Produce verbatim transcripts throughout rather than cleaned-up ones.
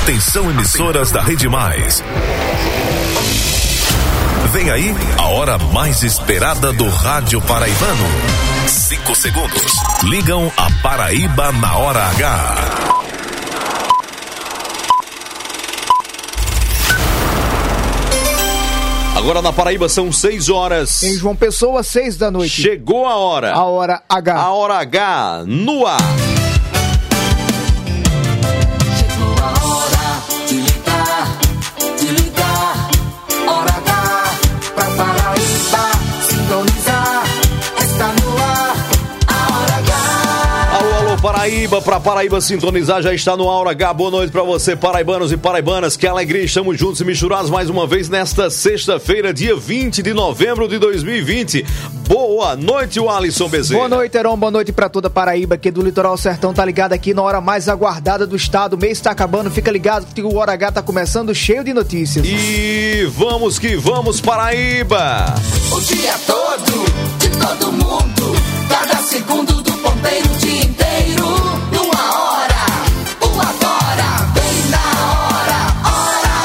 Atenção, emissoras da Rede Mais. Vem aí a hora mais esperada do rádio paraibano. Cinco segundos. Ligam a Paraíba na hora H. Agora na Paraíba são seis horas. Em João Pessoa, seis da noite. Chegou a hora. A hora H. A hora H no ar. Chegou a hora de ligar, de ligar. Hora H pra Paraíba sintonizar. Está no ar a hora H. Alô, alô, Paraíba, pra Paraíba sintonizar, já está no Hora H. Boa noite pra você, paraibanos e paraibanas. Que alegria, estamos juntos e misturados mais uma vez nesta sexta-feira, dia vinte de novembro de dois mil e vinte. Boa noite, o Alisson Bezerra. Boa noite, Heron. Boa noite pra toda Paraíba, aqui do Litoral Sertão. Tá ligado aqui na hora mais aguardada do estado. O mês tá acabando, fica ligado que o Hora H tá começando cheio de notícias. E vamos que vamos, Paraíba. O dia todo, de todo mundo, cada segundo do ponteiro, o dia inteiro, numa hora, o agora, bem na hora, hora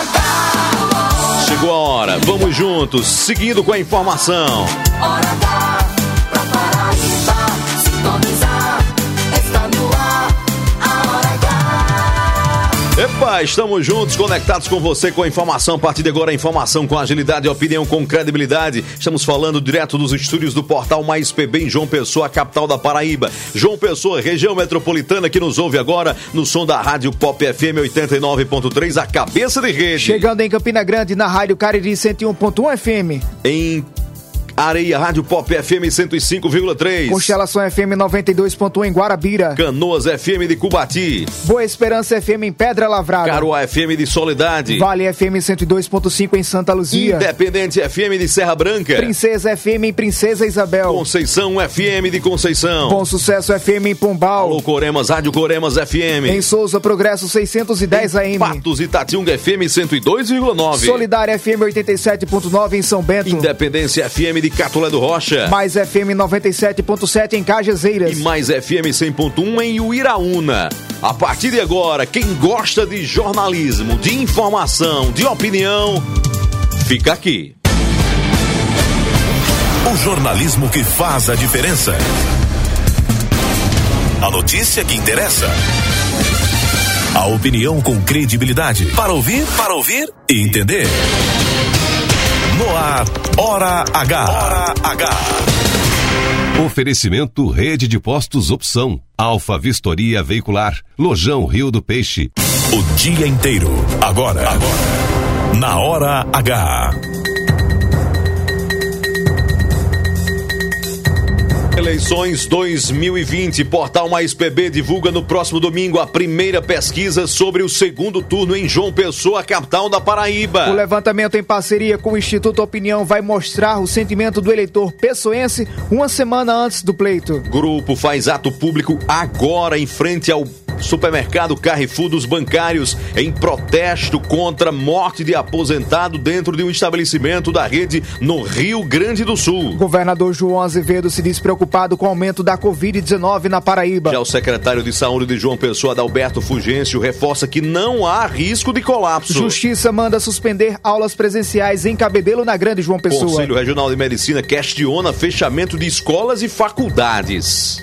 H. Chegou a hora, vamos juntos, seguindo com a informação. Hora H, pra Paraíba sintonizar, está no ar, a hora H. Epa, estamos juntos, conectados com você com a informação. A partir de agora, a informação com agilidade e opinião com credibilidade. Estamos falando direto dos estúdios do Portal Mais P B em João Pessoa, capital da Paraíba. João Pessoa, região metropolitana, que nos ouve agora no som da Rádio Pop F M oitenta e nove ponto três, a cabeça de rede. Chegando em Campina Grande, na Rádio Cariri cento e um ponto um F M. Em Areia, Rádio Pop F M cento e cinco vírgula três. Constelação F M noventa e dois ponto um em Guarabira. Canoas F M de Cubati. Boa Esperança F M em Pedra Lavrada. Caruá F M de Soledade. Vale F M cento e dois ponto cinco em Santa Luzia. Independente F M de Serra Branca. Princesa F M em Princesa Isabel. Conceição F M de Conceição. Bom Sucesso F M em Pombal. Alô Coremas, Rádio Coremas F M. Em Souza Progresso seiscentos e dez A M. Patos e Itatiunga F M cento e dois vírgula nove. Solidária F M oitenta e sete ponto nove em São Bento. Independência F M de Catolé do Rocha. Mais F M noventa e sete ponto sete em Cajazeiras. E mais F M cem ponto um em Uiraúna. A partir de agora, quem gosta de jornalismo, de informação, de opinião, fica aqui. O jornalismo que faz a diferença. A notícia que interessa. A opinião com credibilidade. Para ouvir, para ouvir e entender. No ar, Hora H. Hora H. Oferecimento Rede de Postos Opção. Alfa Vistoria Veicular. Lojão Rio do Peixe. O dia inteiro. Agora. Agora. Na Hora H. Eleições dois mil e vinte, Portal Mais P B divulga no próximo domingo a primeira pesquisa sobre o segundo turno em João Pessoa, capital da Paraíba. O levantamento em parceria com o Instituto Opinião vai mostrar o sentimento do eleitor pessoense uma semana antes do pleito. Grupo faz ato público agora em frente ao supermercado Carrefour dos Bancários em protesto contra morte de aposentado dentro de um estabelecimento da rede no Rio Grande do Sul. O governador João Azevedo se diz preocupado com o aumento da covid dezenove na Paraíba. Já o secretário de Saúde de João Pessoa, Adalberto Fugêncio, reforça que não há risco de colapso. Justiça manda suspender aulas presenciais em Cabedelo, na Grande João Pessoa. Conselho Regional de Medicina questiona fechamento de escolas e faculdades.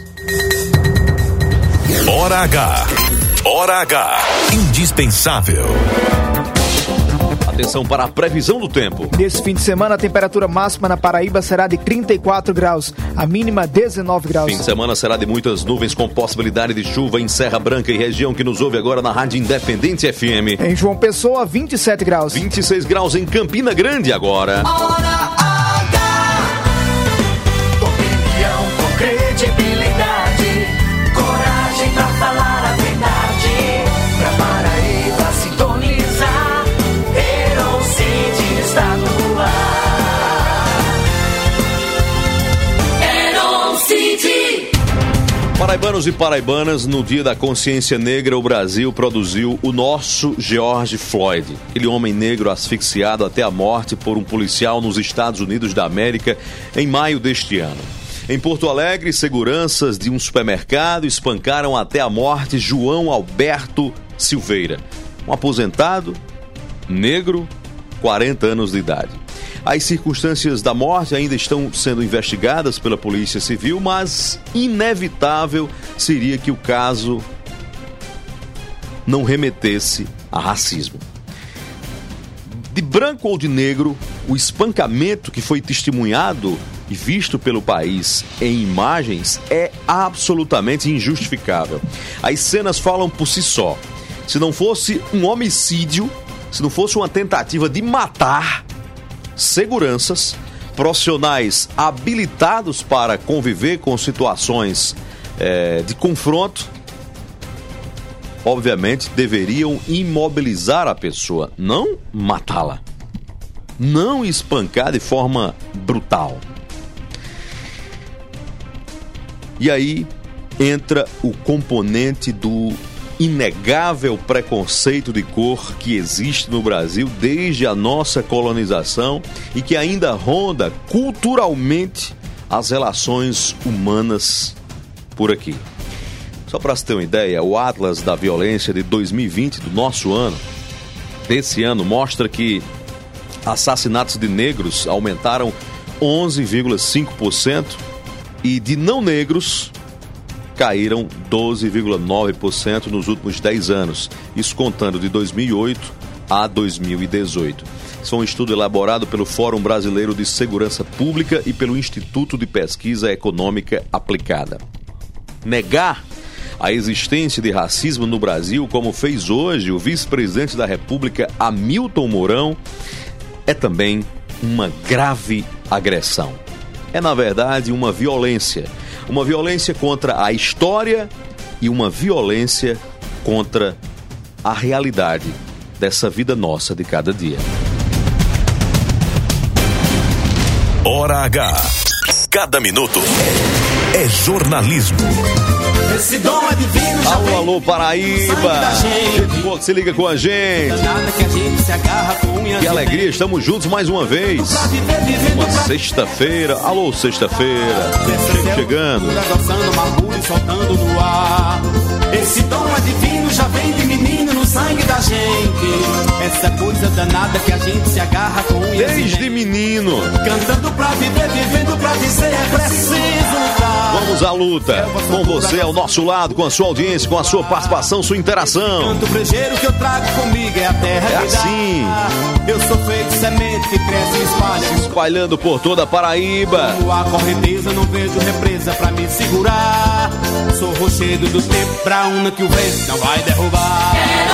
Hora H. Hora H. Indispensável. Atenção para a previsão do tempo. Nesse fim de semana, a temperatura máxima na Paraíba será de trinta e quatro graus, a mínima dezenove graus. Fim de semana será de muitas nuvens com possibilidade de chuva em Serra Branca e região que nos ouve agora na Rádio Independente F M. Em João Pessoa, vinte e sete graus. vinte e seis graus em Campina Grande agora. Hora H. Opinião com credibilidade, coragem pra falar a verdade, pra Paraíba sintonizar, Heron City está no ar. Heron City. Paraibanos e paraibanas, no Dia da Consciência Negra, o Brasil produziu o nosso George Floyd, aquele homem negro asfixiado até a morte por um policial nos Estados Unidos da América em maio deste ano. Em Porto Alegre, seguranças de um supermercado espancaram até a morte João Alberto Silveira, um aposentado, negro, quarenta anos de idade. As circunstâncias da morte ainda estão sendo investigadas pela Polícia Civil, mas inevitável seria que o caso não remetesse a racismo. De branco ou de negro, o espancamento que foi testemunhado e visto pelo país em imagens é absolutamente injustificável. As cenas falam por si só. Se não fosse um homicídio, se não fosse uma tentativa de matar, seguranças, profissionais habilitados para conviver com situações é, de confronto, obviamente deveriam imobilizar a pessoa, não matá-la, não espancar de forma brutal. E aí entra o componente do inegável preconceito de cor que existe no Brasil desde a nossa colonização e que ainda ronda culturalmente as relações humanas por aqui. Só para você ter uma ideia, o Atlas da Violência de dois mil e vinte, do nosso ano, desse ano, mostra que assassinatos de negros aumentaram onze vírgula cinco por cento e de não negros caíram doze vírgula nove por cento nos últimos dez anos, isso contando de dois mil e oito a dois mil e dezoito. Isso é um estudo elaborado pelo Fórum Brasileiro de Segurança Pública e pelo Instituto de Pesquisa Econômica Aplicada. Negar a existência de racismo no Brasil, como fez hoje o vice-presidente da República, Hamilton Mourão, é também uma grave agressão. É, na verdade, uma violência. Uma violência contra a história e uma violência contra a realidade dessa vida nossa de cada dia. Hora H. Cada minuto é jornalismo. Esse dom é divino, já Alô, alô, Paraíba! Gente boa que se liga com a gente. que a gente se agarra com unhas. Que alegria, estamos juntos mais uma vez. Uma sexta-feira. Alô, sexta-feira. Gente chegando. Adoçando amargura e soltando no ar. Esse dom é divino, já vem de menino no sangue da gente. Essa coisa danada que a gente se agarra com unhas. Desde menino. Cantando pra viver, vivendo pra dizer, é preciso lutar. Vamos à luta. Com você ao nosso lado, com a sua audiência, com a sua participação, sua interação. Canto brejeiro que eu trago comigo é a terra É que dá. assim. Eu sou feito semente que cresce e espalha. Espalhando por toda a Paraíba. Como a correnteza, não vejo represa pra me segurar. Sou rochedo do tempo, pra una que o vento não vai derrubar.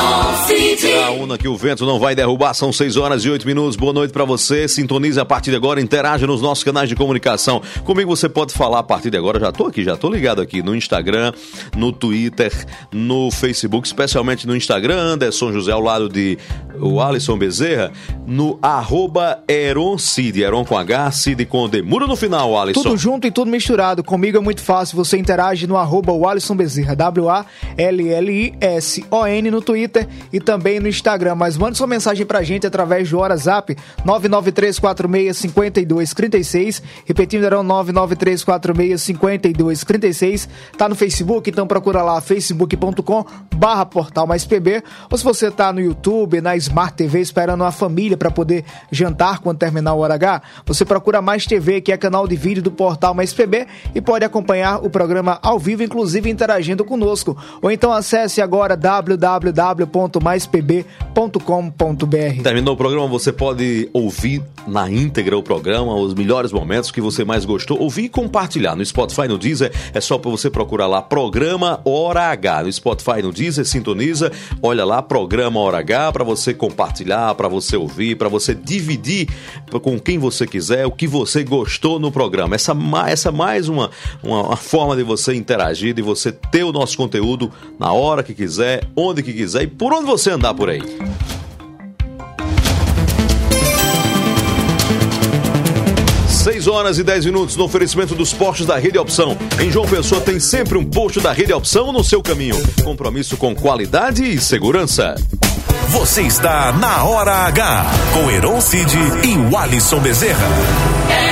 A una que o vento não vai derrubar. São seis horas e oito minutos. Boa noite pra você. Sintonize a partir de agora. Interaja nos nossos canais de comunicação. Comigo você pode falar a partir de agora. Já tô aqui, já tô ligado aqui no Instagram, no Twitter, no Facebook, especialmente no Instagram, Anderson José ao lado de o Alisson Bezerra, no arroba Heron Cid, Heron com H, Cid com D. Muda no final, Alisson. Tudo junto e tudo misturado. Comigo é muito fácil. Você interage no arroba o Alisson Bezerra, W A L L I S O N no Twitter e também no Instagram. Mas mande sua mensagem pra gente através do WhatsApp nove nove três quatro seis cinco dois três seis. Repetindo, era nove nove três quatro seis cinco dois três seis. Tá no Facebook, então procura lá facebook ponto com barra portal mais P B. Ou se você tá no YouTube, na Smart T V, esperando a família para poder jantar quando terminar o Hora H, você procura Mais T V, que é canal de vídeo do portal mais P B, e pode acompanhar o programa ao vivo, inclusive interagindo conosco. Ou então acesse agora w w w ponto mais p b ponto com ponto b r. Terminou o programa, você pode ouvir na íntegra o programa, os melhores momentos que você mais gostou, ouvir e compartilhar. No Spotify, no Deezer, é só para você procurar lá, Programa Hora H. No Spotify, no Deezer, sintoniza, olha lá, Programa Hora H, para você compartilhar, para você ouvir, para você dividir com quem você quiser, o que você gostou no programa. Essa, essa mais uma, uma, uma forma de você interagir, de você ter o nosso conteúdo na hora que quiser, onde que quiser e por onde você andar por aí. seis horas e dez minutos no oferecimento dos postos da Rede Opção. Em João Pessoa tem sempre um posto da Rede Opção no seu caminho. Compromisso com qualidade e segurança. Você está na Hora H com Heron Cid e o Alisson Bezerra. Heron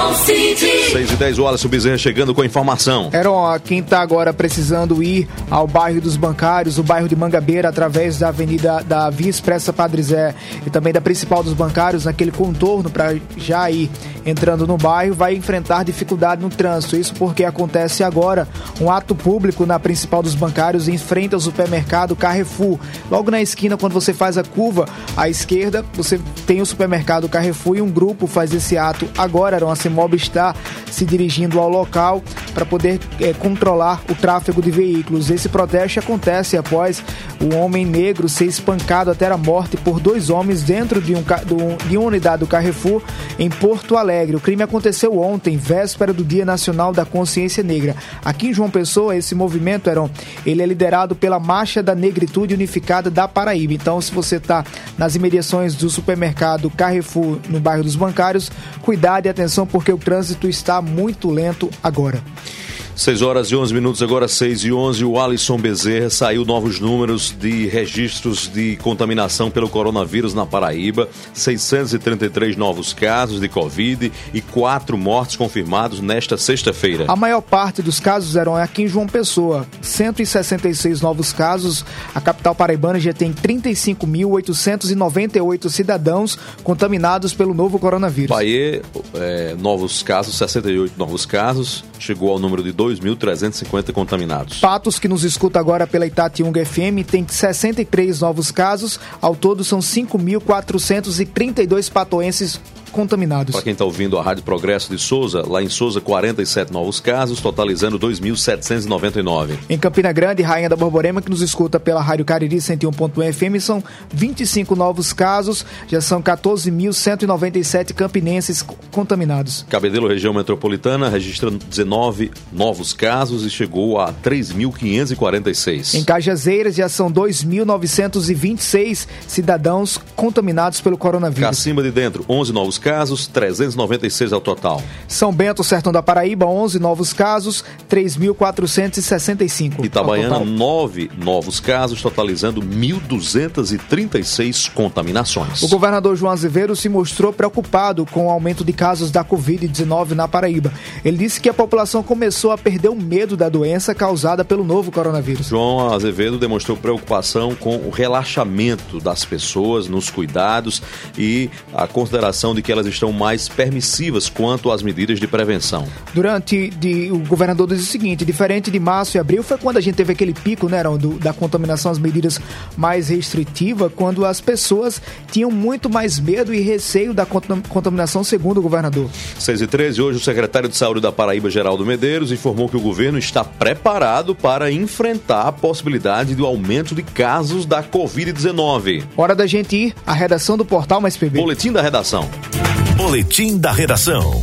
com Cid. seis e dez, o Alisson Bezerra chegando com a informação. Heron, quem está agora precisando ir ao bairro dos Bancários, o bairro de Mangabeira, através da avenida da Via Expressa Padre Zé e também da principal dos Bancários, naquele contorno para já ir entrando no bairro, vai enfrentar dificuldade no trânsito. Isso porque acontece agora um ato público na principal dos Bancários em frente ao supermercado Carrefour. Logo na esquina, quando você faz a curva à esquerda, você tem o supermercado Carrefour e um grupo faz esse ato agora. A CEMOB está se dirigindo ao local para poder é, controlar o tráfego de veículos. Esse protesto acontece após o homem negro ser espancado até a morte por dois homens dentro de, um, de uma unidade do Carrefour em Porto Alegre. O crime aconteceu ontem, véspera do Dia Nacional da Consciência Negra. Aqui em João Pessoa, esse movimento, Heron, ele é liderado pela Marcha da Negritude Unificada da Paraíba. Então, se você está nas imediações do supermercado Carrefour, no bairro dos Bancários, cuidado e atenção, porque o trânsito está muito lento agora. seis horas e onze minutos, agora seis e onze, o Alisson Bezerra. Saiu novos números de registros de contaminação pelo coronavírus na Paraíba, seiscentos e trinta e três novos casos de Covid e quatro mortes confirmados nesta sexta-feira. A maior parte dos casos eram aqui em João Pessoa, cento e sessenta e seis novos casos. A capital paraibana já tem trinta e cinco mil oitocentos e noventa e oito cidadãos contaminados pelo novo coronavírus. Bahia, é, novos casos, sessenta e oito novos casos, chegou ao número de dois mil trezentos e cinquenta contaminados. Patos, que nos escuta agora pela Itatiunga F M, tem sessenta e três novos casos. Ao todo, são cinco mil quatrocentos e trinta e dois patoenses contaminados. Para quem está ouvindo a Rádio Progresso de Souza, lá em Souza, quarenta e sete novos casos, totalizando dois mil setecentos e noventa e nove. Em Campina Grande, Rainha da Borborema, que nos escuta pela Rádio Cariri cento e um ponto um F M, são vinte e cinco novos casos, já são quatorze mil cento e noventa e sete campinenses contaminados. Cabedelo, região metropolitana, registra dezenove novos casos e chegou a três mil quinhentos e quarenta e seis. Em Cajazeiras, já são dois mil novecentos e vinte e seis cidadãos contaminados pelo coronavírus. Cacimba de Dentro, onze novos casos, trezentos e noventa e seis ao total. São Bento, Sertão da Paraíba, onze novos casos, três mil quatrocentos e sessenta e cinco. Itabaiana, nove novos casos, totalizando mil duzentos e trinta e seis contaminações. O governador João Azevedo se mostrou preocupado com o aumento de casos da covid dezenove na Paraíba. Ele disse que a população começou a perder o medo da doença causada pelo novo coronavírus. João Azevedo demonstrou preocupação com o relaxamento das pessoas nos cuidados e a consideração de que elas estão mais permissivas quanto às medidas de prevenção. Durante, de, o governador diz o seguinte: diferente de março e abril, foi quando a gente teve aquele pico, né, do, da contaminação, as medidas mais restritivas, quando as pessoas tinham muito mais medo e receio da contaminação, segundo o governador. seis e treze, hoje o secretário de Saúde da Paraíba, Geraldo Medeiros, informou que o governo está preparado para enfrentar a possibilidade do aumento de casos da covid dezenove. Hora da gente ir à redação do Portal Mais P B. Boletim da redação. Boletim da redação.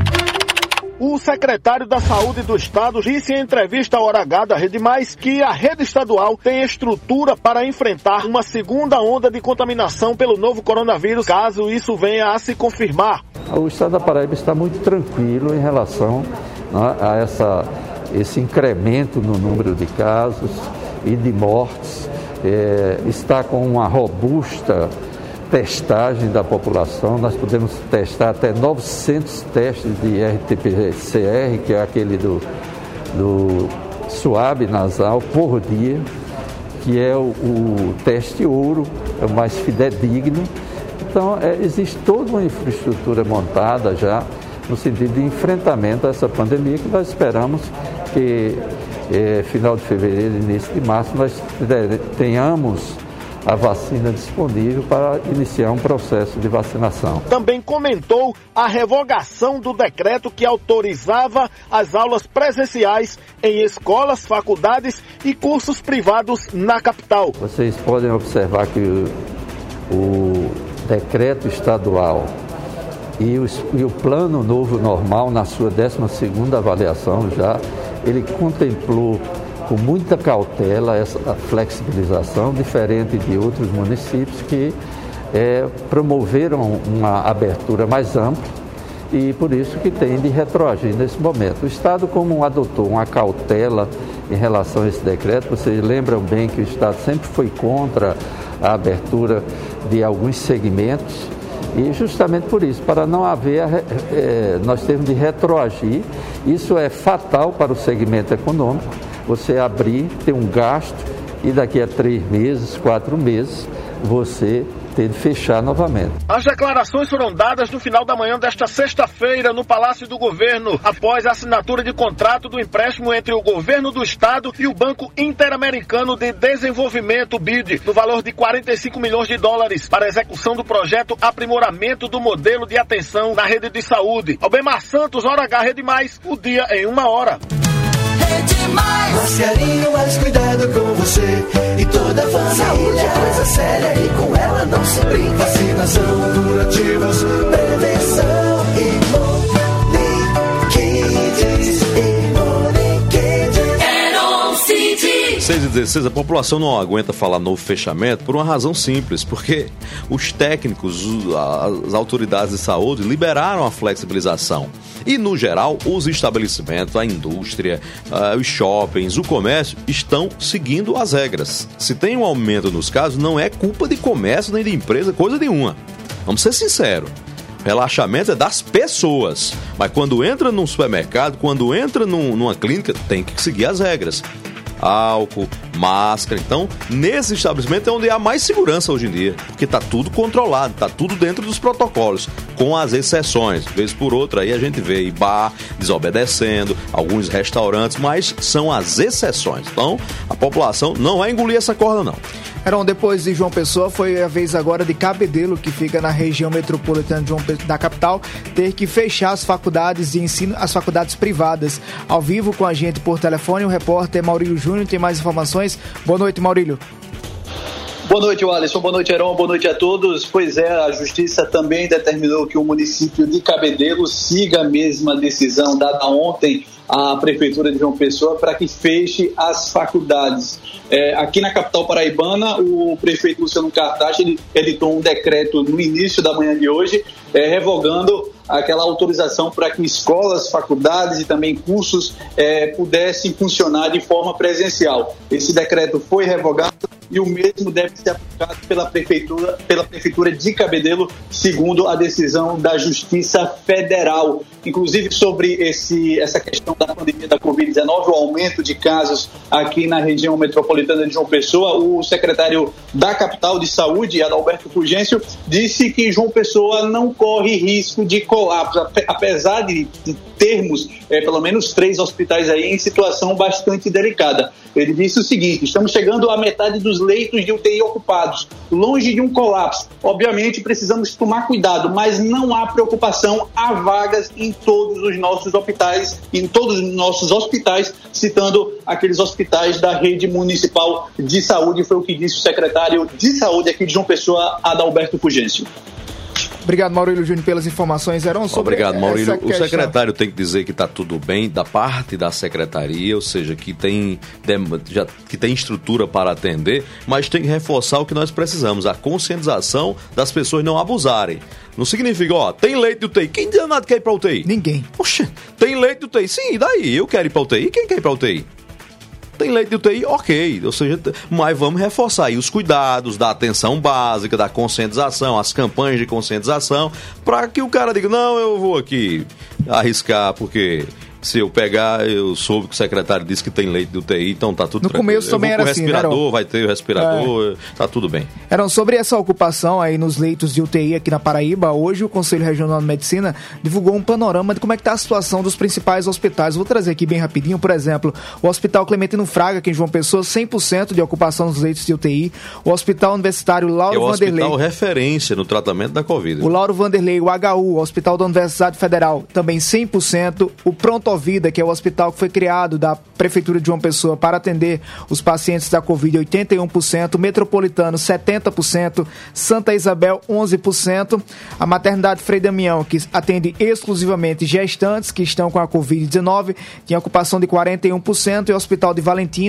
O secretário da Saúde do Estado disse em entrevista à Hora H da Rede Mais que a rede estadual tem estrutura para enfrentar uma segunda onda de contaminação pelo novo coronavírus, caso isso venha a se confirmar. O Estado da Paraíba está muito tranquilo em relação, né, a essa, esse incremento no número de casos e de mortes. É, está com uma robusta testagem da população. Nós podemos testar até novecentos testes de R T P C R, que é aquele do, do suave nasal, por dia, que é o, o teste ouro, é o mais fidedigno. Então, é, existe toda uma infraestrutura montada já no sentido de enfrentamento a essa pandemia, que nós esperamos que é, final de fevereiro, início de março, nós tenhamos a vacina disponível para iniciar um processo de vacinação. Também comentou a revogação do decreto que autorizava as aulas presenciais em escolas, faculdades e cursos privados na capital. Vocês podem observar que o, o decreto estadual e o, e o plano novo normal, na sua décima segunda avaliação já, ele contemplou com muita cautela essa flexibilização, diferente de outros municípios que é, promoveram uma abertura mais ampla e por isso que tem de retroagir nesse momento. O Estado, como adotou uma cautela em relação a esse decreto, vocês lembram bem que o Estado sempre foi contra a abertura de alguns segmentos E justamente por isso, para não haver, é, nós temos de retroagir. Isso é fatal para o segmento econômico. Você abrir, ter um gasto e daqui a três meses, quatro meses, você ter de fechar novamente. As declarações foram dadas no final da manhã desta sexta-feira no Palácio do Governo, após a assinatura de contrato do empréstimo entre o Governo do Estado e o Banco Interamericano de Desenvolvimento, B I D, no valor de quarenta e cinco milhões de dólares, para a execução do projeto Aprimoramento do Modelo de Atenção na Rede de Saúde. Albemar Santos, Hora H, Rede Mais, o dia em uma hora. Mais carinho, mais cuidado com você e toda a família. Saúde é coisa séria e com ela não se brinca. Vacinação, curativos, prevenção e Imunikids, Imunikids. seis e dezesseis, a população não aguenta falar novo fechamento por uma razão simples, porque os técnicos, as autoridades de saúde liberaram a flexibilização. E, no geral, os estabelecimentos, a indústria, uh, os shoppings, o comércio estão seguindo as regras. Se tem um aumento nos casos, não é culpa de comércio nem de empresa, coisa nenhuma. Vamos ser sinceros. Relaxamento é das pessoas. Mas quando entra num supermercado, quando entra num, numa clínica, tem que seguir as regras. Álcool, máscara. Então, nesse estabelecimento é onde há mais segurança hoje em dia, porque está tudo controlado, está tudo dentro dos protocolos, com as exceções. Vez por outra, aí a gente vê bar desobedecendo, alguns restaurantes, mas são as exceções. Então, a população não vai engolir essa corda, não. Heron, depois de João Pessoa, foi a vez agora de Cabedelo, que fica na região metropolitana de João Pe- da capital, ter que fechar as faculdades de ensino, as faculdades privadas. Ao vivo com a gente por telefone, o repórter Maurílio Júnior tem mais informações. Boa noite, Maurílio. Boa noite, Alisson. Boa noite, Heron. Boa noite a todos. Pois é, a Justiça também determinou que o município de Cabedelo siga a mesma decisão dada ontem à Prefeitura de João Pessoa para que feche as faculdades. É, aqui na capital paraibana, o prefeito Luciano Cartacho ele editou um decreto no início da manhã de hoje, é, revogando aquela autorização para que escolas, faculdades e também cursos é, pudessem funcionar de forma presencial. Esse decreto foi revogado e o mesmo deve ser aplicado pela prefeitura, pela prefeitura de Cabedelo, segundo a decisão da Justiça Federal. Inclusive sobre esse, essa questão da pandemia da covid dezenove, o aumento de casos aqui na região metropolitana de João Pessoa, o secretário da capital de saúde, Adalberto Fulgêncio, disse que João Pessoa não corre risco de colapso, apesar de, de termos é, pelo menos três hospitais aí em situação bastante delicada. Ele disse o seguinte: estamos chegando à metade dos leitos de U T I ocupados, longe de um colapso. Obviamente precisamos tomar cuidado, mas não há preocupação, há vagas em todos os nossos hospitais, em todos os nossos hospitais, citando aqueles hospitais da rede municipal de saúde, foi o que disse o secretário de saúde aqui de João Pessoa, Adalberto Fulgêncio. Obrigado, Maurílio Júnior, pelas informações. Heron, sobre Obrigado, Maurílio. essa o questão... secretário tem que dizer que está tudo bem da parte da secretaria, ou seja, que tem, já, que tem estrutura para atender, mas tem que reforçar o que nós precisamos, a conscientização das pessoas não abusarem. Não significa, ó, tem leite de U T I. Quem danado quer ir para U T I? Ninguém. Poxa, tem leite de U T I? Sim, e daí? Eu quero ir para U T I. Quem quer ir para U T I? Tem leite de U T I? Ok, ou seja, mas vamos reforçar aí os cuidados da atenção básica, da conscientização, as campanhas de conscientização, para que o cara diga, não, eu vou aqui arriscar, porque se eu pegar, eu soube que o secretário disse que tem leite de U T I, então tá tudo no tranquilo. começo também eu vou era com o respirador, assim, né, vai ter o respirador, é. Tá tudo bem. Eram sobre essa ocupação aí nos leitos de U T I aqui na Paraíba, hoje o Conselho Regional de Medicina divulgou um panorama de como é que tá a situação dos principais hospitais. Vou trazer aqui bem rapidinho, por exemplo, o Hospital Clementino Fraga, aqui em João Pessoa, cem por cento de ocupação dos leitos de U T I, o Hospital Universitário Lauro é o Vanderlei. hospital referência no tratamento da Covid. O Lauro Vanderlei, o H U, o Hospital da Universidade Federal, também cem por cento, o Prontovida, que é o hospital que foi criado da Prefeitura de João Pessoa para atender os pacientes da Covid, oitenta e um por cento, Metropolitano, setenta por cento, Santa Isabel, onze por cento, a Maternidade Frei Damião, que atende exclusivamente gestantes que estão com a Covid dezenove, tinha ocupação de quarenta e um por cento, e o Hospital de Valentina,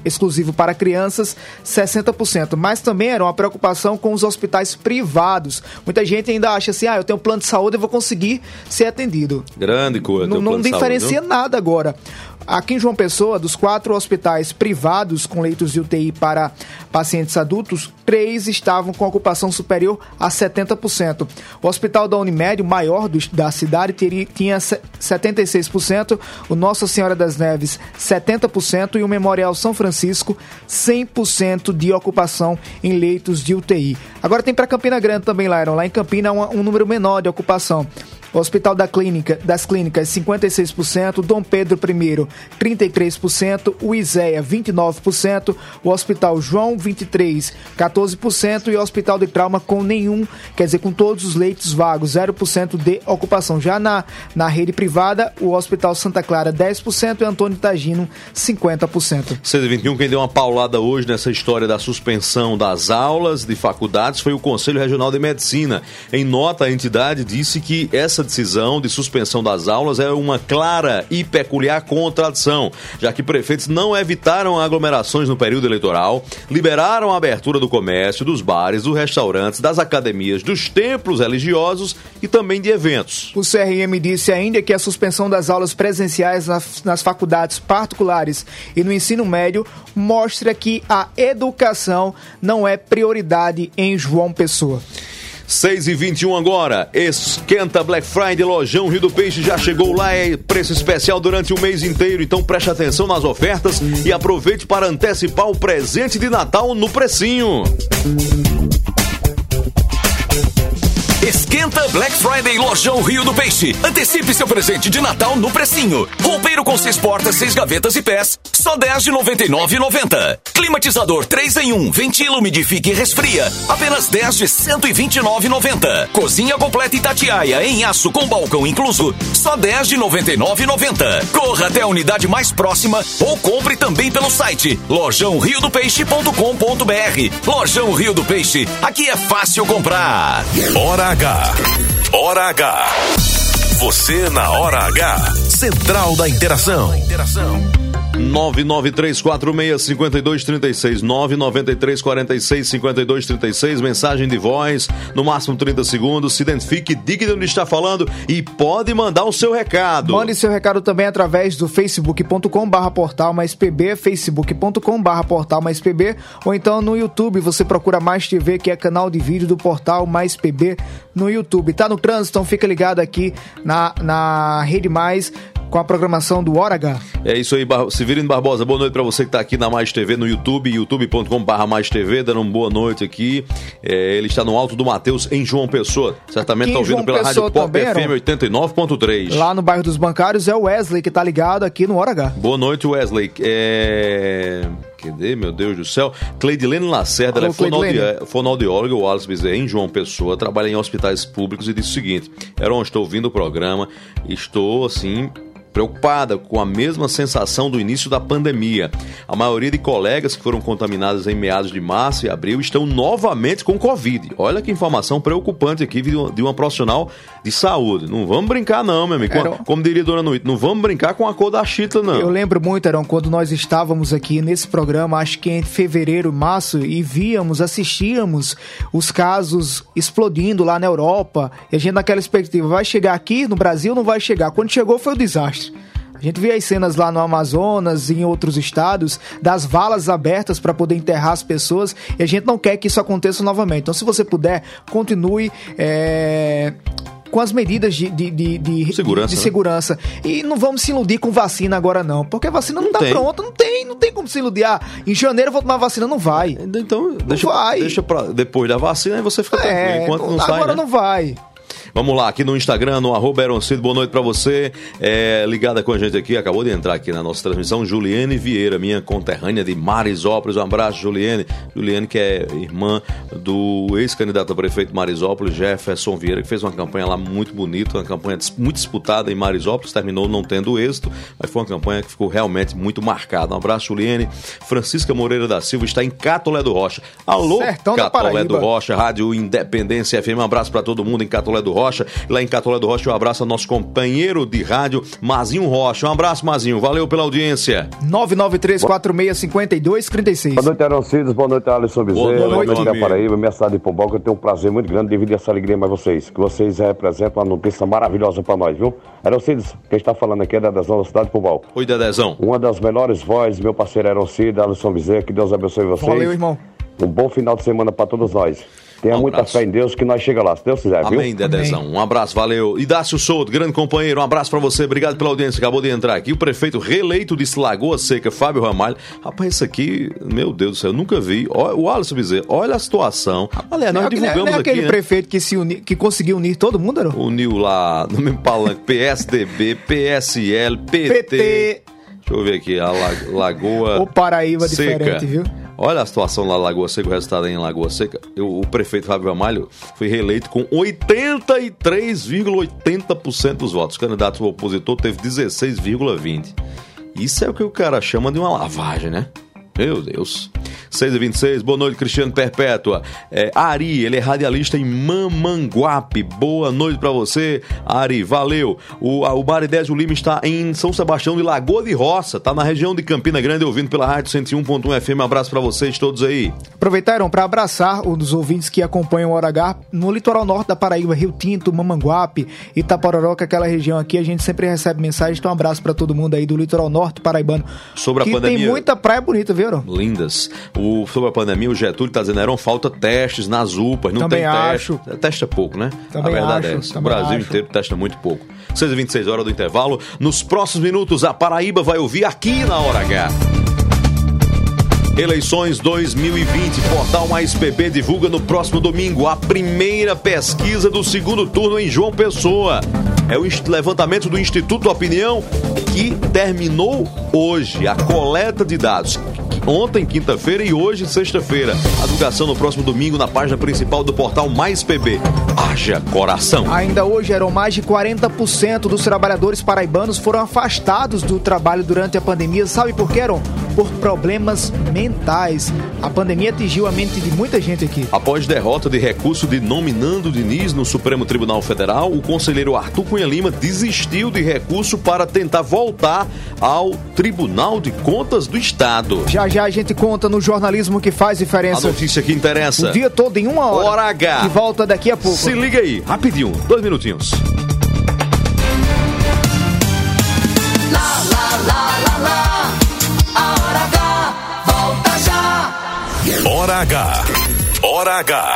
exclusivo para crianças, sessenta por cento. Mas também era uma preocupação com os hospitais privados. Muita gente ainda acha assim, ah, eu tenho um plano de saúde e vou conseguir ser atendido. Grande coisa. Não, não diferencia saúde, nada agora. Aqui em João Pessoa, dos quatro hospitais privados com leitos de U T I para pacientes adultos, três estavam com ocupação superior a setenta por cento. O hospital da Unimed, o maior do, da cidade, teria, tinha setenta e seis por cento, o Nossa Senhora das Neves, setenta por cento e o Memorial São Francisco, cem por cento de ocupação em leitos de U T I. Agora tem para Campina Grande também, Lairon. Lá em Campina há um, um número menor de ocupação. O Hospital da Clínica, das Clínicas, cinquenta e seis por cento, Dom Pedro I, trinta e três por cento, o Iséia, vinte e nove por cento, o Hospital João vinte e três, quatorze por cento e o Hospital de Trauma com nenhum, quer dizer, com todos os leitos vagos, zero por cento de ocupação. Já na, na rede privada, o Hospital Santa Clara, dez por cento e Antônio Tagino, cinquenta por cento. seis e vinte e um, quem deu uma paulada hoje nessa história da suspensão das aulas de faculdades foi o Conselho Regional de Medicina. Em nota, a entidade disse que essa decisão de suspensão das aulas é uma clara e peculiar contradição, já que prefeitos não evitaram aglomerações no período eleitoral, liberaram a abertura do comércio, dos bares, dos restaurantes, das academias, dos templos religiosos e também de eventos. O C R M disse ainda que a suspensão das aulas presenciais nas, nas faculdades particulares e no ensino médio mostra que a educação não é prioridade em João Pessoa. seis e vinte e um agora, esquenta Black Friday, Lojão Rio do Peixe já chegou lá, é preço especial durante o mês inteiro, então preste atenção nas ofertas e aproveite para antecipar o presente de Natal no precinho. Esquenta Black Friday Lojão Rio do Peixe. Antecipe seu presente de Natal no precinho. Roupeiro com seis portas, seis gavetas e pés, só dez de noventa e nove reais e noventa centavos. Climatizador três em um, ventila, umidifica e resfria, apenas dez de cento e vinte e nove reais e noventa centavos. Cozinha completa Itatiaia em aço com balcão incluso, só dez de noventa e nove reais e noventa centavos. Corra até a unidade mais próxima ou compre também pelo site lojão rio do peixe ponto com ponto br. Lojão Rio do Peixe, aqui é fácil comprar. Hora H. Hora H. Você na Hora H. Central da Interação. nove nove três quatro seis cinco dois três seis, nove nove três quatro seis cinco dois três seis, mensagem de voz, no máximo trinta segundos, se identifique, diga de onde está falando e pode mandar o seu recado. Mande seu recado também através do facebook ponto com barra portal mais pb, facebook ponto com barra portal mais pb, ou então no YouTube, você procura Mais T V, que é canal de vídeo do portal Mais P B no YouTube. Tá no trânsito, então fica ligado aqui na, na Rede Mais, com a programação do Hora H. É isso aí, Bar... Severino Barbosa, boa noite pra você que tá aqui na Mais T V no YouTube, youtube ponto com barra mais T V, dando uma boa noite aqui. É, ele está no Alto do Mateus, em João Pessoa. Certamente está ouvindo pela Rádio Pop F M oitenta e nove ponto três. Lá no bairro dos Bancários é o Wesley que tá ligado aqui no Hora H. Boa noite, Wesley. É... Cadê, meu Deus do céu? Cleidilene Lacerda, ela é fonoaudióloga, fonoaudióloga, o Wallace Bezerra, em João Pessoa, trabalha em hospitais públicos e disse o seguinte: Heron, estou ouvindo o programa, estou, assim, preocupada com a mesma sensação do início da pandemia. A maioria de colegas que foram contaminados em meados de março e abril estão novamente com Covid. Olha que informação preocupante aqui de uma, de uma profissional de saúde. Não vamos brincar não, meu amigo. Como, como diria Dona Noite, não vamos brincar com a cor da chita, não. Eu lembro muito, Heron, quando nós estávamos aqui nesse programa, acho que em fevereiro, março, e víamos, assistíamos os casos explodindo lá na Europa, e a gente naquela expectativa, vai chegar aqui no Brasil, não vai chegar. Quando chegou foi o desastre. A gente vê as cenas lá no Amazonas e em outros estados, das valas abertas para poder enterrar as pessoas, e a gente não quer que isso aconteça novamente. Então, se você puder, continue é, com as medidas de, de, de, de, segurança, de, de né? segurança. E não vamos se iludir com vacina agora não, porque a vacina não, não está tem. pronta, não tem, não tem como se iludir. Ah, em janeiro eu vou tomar vacina, não vai. Então, não deixa, vai. deixa pra depois da vacina e você fica tranquilo. É, enquanto não, agora sai, né? não vai. Vamos lá, aqui no Instagram, no arroba Eroncito, boa noite pra você, é, ligada com a gente aqui, acabou de entrar aqui na nossa transmissão, Juliane Vieira, minha conterrânea de Marisópolis, um abraço, Juliane, Juliane que é irmã do ex-candidato a prefeito de Marisópolis, Jefferson Vieira, que fez uma campanha lá muito bonita, uma campanha muito disputada em Marisópolis, terminou não tendo êxito, mas foi uma campanha que ficou realmente muito marcada. Um abraço, Juliane. Francisca Moreira da Silva está em Catolé do Rocha. Alô, Sertão da Catolé Paraíba. do Rocha, Rádio Independência F M, um abraço pra todo mundo em Catolé do Rocha. Rocha. Lá em Catolé do Rocha, um abraço ao nosso companheiro de rádio, Mazinho Rocha. Um abraço, Mazinho. Valeu pela audiência. nove nove três quatro seis cinco dois três seis. Boa noite, Aroncides. Boa noite, Alisson Bezerra. Boa noite, Boa noite, amigo. da Paraíba, minha cidade de Pombal, que eu tenho um prazer muito grande de dividir essa alegria mais vocês. Que vocês representam uma notícia maravilhosa pra nós, viu? Aroncides, quem está falando aqui é Dedezão da cidade de Pombal. Oi, Dedezão. Uma das melhores vozes, meu parceiro Aroncides, Alisson Bezerra, que Deus abençoe vocês. Valeu, irmão. Um bom final de semana pra todos nós. Tenha Um muita abraço. fé em Deus que nós chegamos lá, se Deus quiser, viu? Amém, Dedezão. Um abraço, valeu. Idácio Souto, grande companheiro, um abraço pra você. Obrigado pela audiência, acabou de entrar aqui. O prefeito reeleito de Lagoa Seca, Fábio Ramalho. Rapaz, isso aqui, meu Deus do céu, eu nunca vi. Ó, o Alisson Bezerra, olha a situação. Aliás, nós Não é- divulgamos não é aqui, aquele né? prefeito que, se uni, que conseguiu unir todo mundo, era? Uniu lá no mesmo palanque P S D B, P S L, P T. P T. Deixa eu ver aqui, a La- Lagoa O Paraíba Seca. diferente, viu? Olha a situação lá, Lagoa Seca, o resultado aí em Lagoa Seca. Eu- o prefeito Fábio Ramalho foi reeleito com oitenta e três vírgula oitenta por cento dos votos. O candidato opositor teve dezesseis vírgula vinte por cento. Isso é o que o cara chama de uma lavagem, né? Meu Deus. seis e vinte e seis, boa noite, Cristiano Perpétua. É, Ari, ele é radialista em Mamanguape. Boa noite pra você, Ari, valeu. O, a, o Maridésio Lima está em São Sebastião de Lagoa de Roça, tá na região de Campina Grande, ouvindo pela rádio cento e um ponto um F M. Um abraço pra vocês todos aí. Aproveitaram para abraçar os ouvintes que acompanham o Hora H no litoral norte da Paraíba, Rio Tinto, Mamanguape, Itapororoca, aquela região aqui. A gente sempre recebe mensagens, então um abraço para todo mundo aí do litoral norte paraibano. Sobre a que pandemia. tem muita praia bonita, viu, Aaron? Lindas. O, sobre a pandemia, o Getúlio tá dizendo, Aaron, falta testes nas U P As, não Também tem acho. teste. Testa pouco, né? Também a verdade acho, é essa. O também Brasil acho. inteiro testa muito pouco. seis e vinte e seis, hora do intervalo. Nos próximos minutos, a Paraíba vai ouvir aqui na Hora H. Eleições dois mil e vinte, Portal Mais P B divulga no próximo domingo a primeira pesquisa do segundo turno em João Pessoa. É o inst- levantamento do Instituto Opinião que terminou hoje, a coleta de dados. Ontem, quinta-feira, e hoje, sexta-feira. A divulgação no próximo domingo na página principal do Portal Mais P B. Haja coração. Ainda hoje eram mais de quarenta por cento dos trabalhadores paraibanos foram afastados do trabalho durante a pandemia. Sabe por quê, Aaron? Por problemas mentais. A pandemia atingiu a mente de muita gente aqui. Após derrota de recurso de nominando Diniz no Supremo Tribunal Federal, o conselheiro Arthur Cunha Lima desistiu de recurso para tentar voltar ao Tribunal de Contas do Estado. Já já a gente conta no jornalismo que faz A diferença. notícia que interessa. O dia todo em uma hora. Hora H. E volta daqui a pouco. Se liga aí, rapidinho, dois minutinhos. Lá, lá, lá, lá, lá. A Hora H volta já. Hora H. Hora H.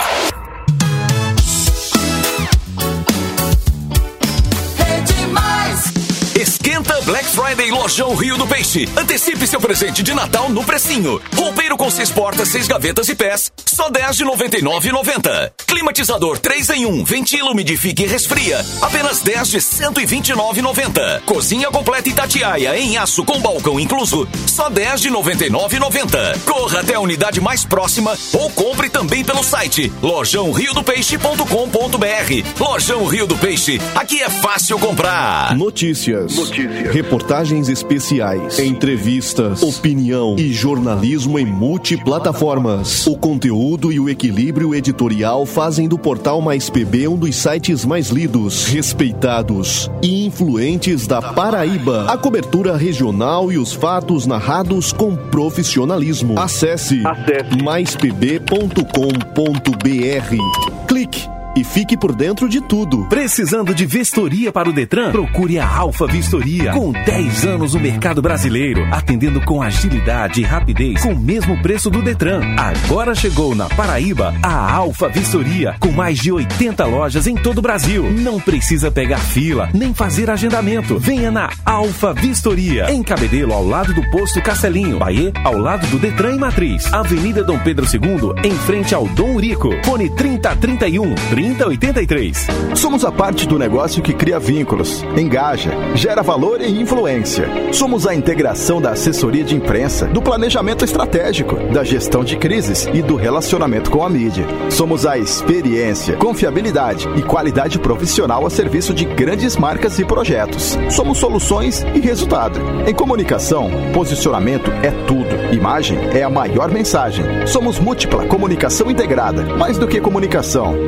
Rede Mais. Esquenta Black Friday Lojão Rio do Peixe. Antecipe seu presente de Natal no precinho. Roupeiro com seis portas, seis gavetas e pés, só dez de noventa e nove reais e noventa centavos. Climatizador três em um, ventila, umidifica e resfria, apenas dez de cento e vinte e nove reais e noventa centavos. Cozinha completa Itatiaia em aço com balcão incluso, só dez de noventa e nove reais e noventa centavos. Corra até a unidade mais próxima ou compre também pelo site lojão rio do peixe ponto com ponto br. Lojão Rio do Peixe, aqui é fácil comprar. Notícias, Notícias, reportagens especiais, entrevistas, opinião e jornalismo em multiplataformas. O conteúdo e o equilíbrio editorial fazem do Portal Mais P B um dos sites mais lidos, respeitados e influentes da Paraíba. A cobertura regional e os fatos narrados com profissionalismo. Acesse, Acesse. mais p b ponto com ponto b r. Clique e fique por dentro de tudo. Precisando de vistoria para o Detran? Procure a Alfa Vistoria. Com dez anos no mercado brasileiro, atendendo com agilidade e rapidez, com o mesmo preço do Detran. Agora chegou na Paraíba a Alfa Vistoria, com mais de oitenta lojas em todo o Brasil. Não precisa pegar fila, nem fazer agendamento. Venha na Alfa Vistoria, em Cabedelo, ao lado do posto Castelinho. Bahia, ao lado do Detran e Matriz. Avenida Dom Pedro segundo, em frente ao Dom Urico. Fone trinta, trinta e um, trinta, oitenta e três. Somos a parte do negócio que cria vínculos, engaja, gera valor e influência. Somos a integração da assessoria de imprensa, do planejamento estratégico, da gestão de crises e do relacionamento com a mídia. Somos a experiência, confiabilidade e qualidade profissional a serviço de grandes marcas e projetos. Somos soluções e resultado. Em comunicação, posicionamento é tudo. Imagem é a maior mensagem. Somos múltipla comunicação integrada. Mais do que comunicação, visite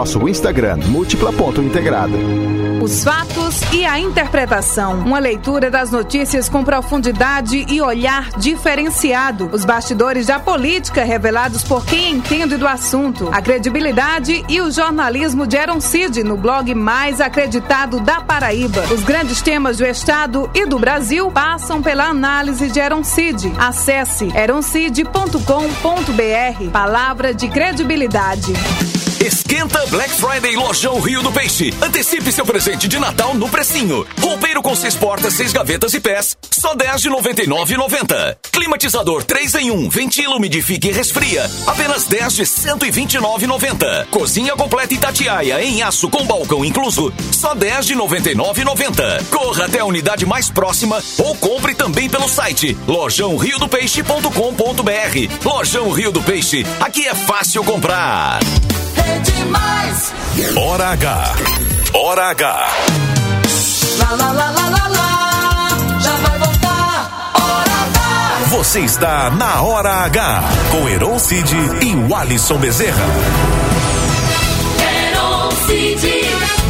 nosso Instagram, múltipla ponto integrada. Os fatos e a interpretação. Uma leitura das notícias com profundidade e olhar diferenciado. Os bastidores da política revelados por quem entende do assunto. A credibilidade e o jornalismo de Heron Cid no blog mais acreditado da Paraíba. Os grandes temas do Estado e do Brasil passam pela análise de Heron Cid. Acesse heron cid ponto com ponto b r. Palavra de credibilidade. Esquenta Black Friday Lojão Rio do Peixe. Antecipe seu presente de Natal no precinho. Roupeiro com seis portas, seis gavetas e pés, só dez de noventa e nove reais e noventa centavos. Climatizador três em um, ventila, umidifica e resfria, apenas dez de cento e vinte e nove reais e noventa centavos. Cozinha completa Itatiaia em aço com balcão incluso, só dez de noventa e nove reais e noventa centavos. Corra até a unidade mais próxima ou compre também pelo site lojão rio do peixe ponto com ponto b r. Lojão Rio do Peixe, aqui é fácil comprar. É demais. Hora H. Hora H. Lá, lá, lá, lá, lá, lá. Já vai voltar. Hora H. Você está na Hora H com Heron Cid e o Alisson Bezerra. Heron Cid.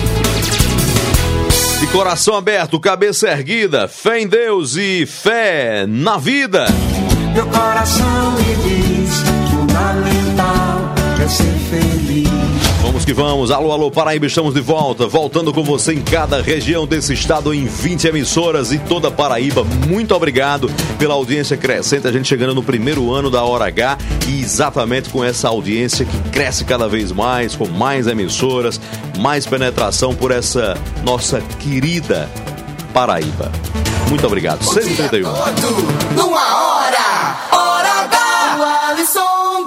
De coração aberto, cabeça erguida, fé em Deus e fé na vida. Meu coração me diz, fundamental é ser feliz. Vamos que vamos. Alô, alô, Paraíba, estamos de volta. Voltando com você em cada região desse estado, em vinte emissoras e toda a Paraíba. Muito obrigado pela audiência crescente. A gente chegando no primeiro ano da Hora H e exatamente com essa audiência que cresce cada vez mais, com mais emissoras, mais penetração por essa nossa querida Paraíba. Muito obrigado. seis e trinta e um. Numa hora, Hora H, Alisson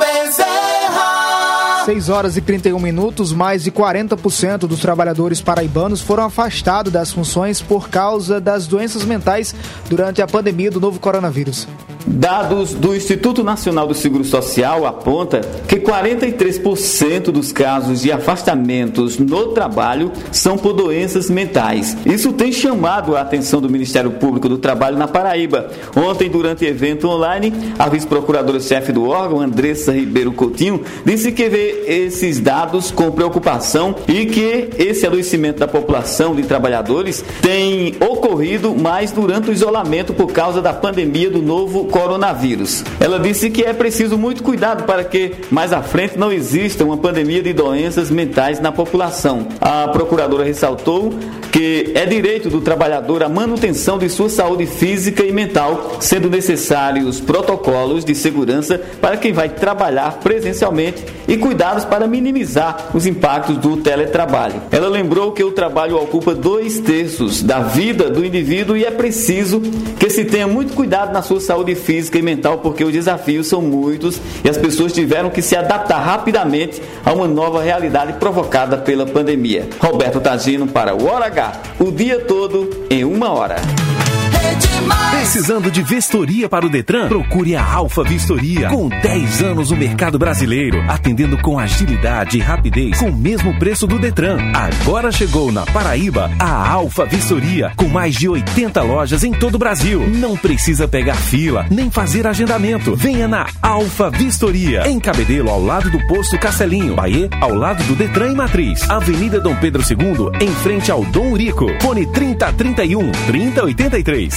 Bezerra. seis horas e trinta e um minutos, mais de quarenta por cento dos trabalhadores paraibanos foram afastados das funções por causa das doenças mentais durante a pandemia do novo coronavírus. Dados do Instituto Nacional do Seguro Social apontam que quarenta e três por cento dos casos de afastamentos no trabalho são por doenças mentais. Isso tem chamado a atenção do Ministério Público do Trabalho na Paraíba. Ontem, durante evento online, a vice-procuradora-chefe do órgão, Andressa Ribeiro Coutinho, disse que vê esses dados com preocupação e que esse adoecimento da população de trabalhadores tem ocorrido mais durante o isolamento por causa da pandemia do novo coronavírus. Ela disse que é preciso muito cuidado para que mais à frente não exista uma pandemia de doenças mentais na população. A procuradora ressaltou que é direito do trabalhador a manutenção de sua saúde física e mental, sendo necessários protocolos de segurança para quem vai trabalhar presencialmente e cuidados para minimizar os impactos do teletrabalho. Ela lembrou que o trabalho ocupa dois terços da vida do indivíduo e é preciso que se tenha muito cuidado na sua saúde física e mental, porque os desafios são muitos e as pessoas tiveram que se adaptar rapidamente a uma nova realidade provocada pela pandemia. Roberto Tagino para o Hora H, o dia todo em uma hora. Precisando de vistoria para o Detran? Procure a Alfa Vistoria. Com dez anos no mercado brasileiro, atendendo com agilidade e rapidez, com o mesmo preço do Detran. Agora chegou na Paraíba a Alfa Vistoria, com mais de oitenta lojas em todo o Brasil. Não precisa pegar fila, nem fazer agendamento. Venha na Alfa Vistoria, em Cabedelo, ao lado do posto Castelinho. Bahia, ao lado do Detran e Matriz. Avenida Dom Pedro segundo, em frente ao Dom Urico. Fone trinta, trinta e um, trinta, oitenta e três.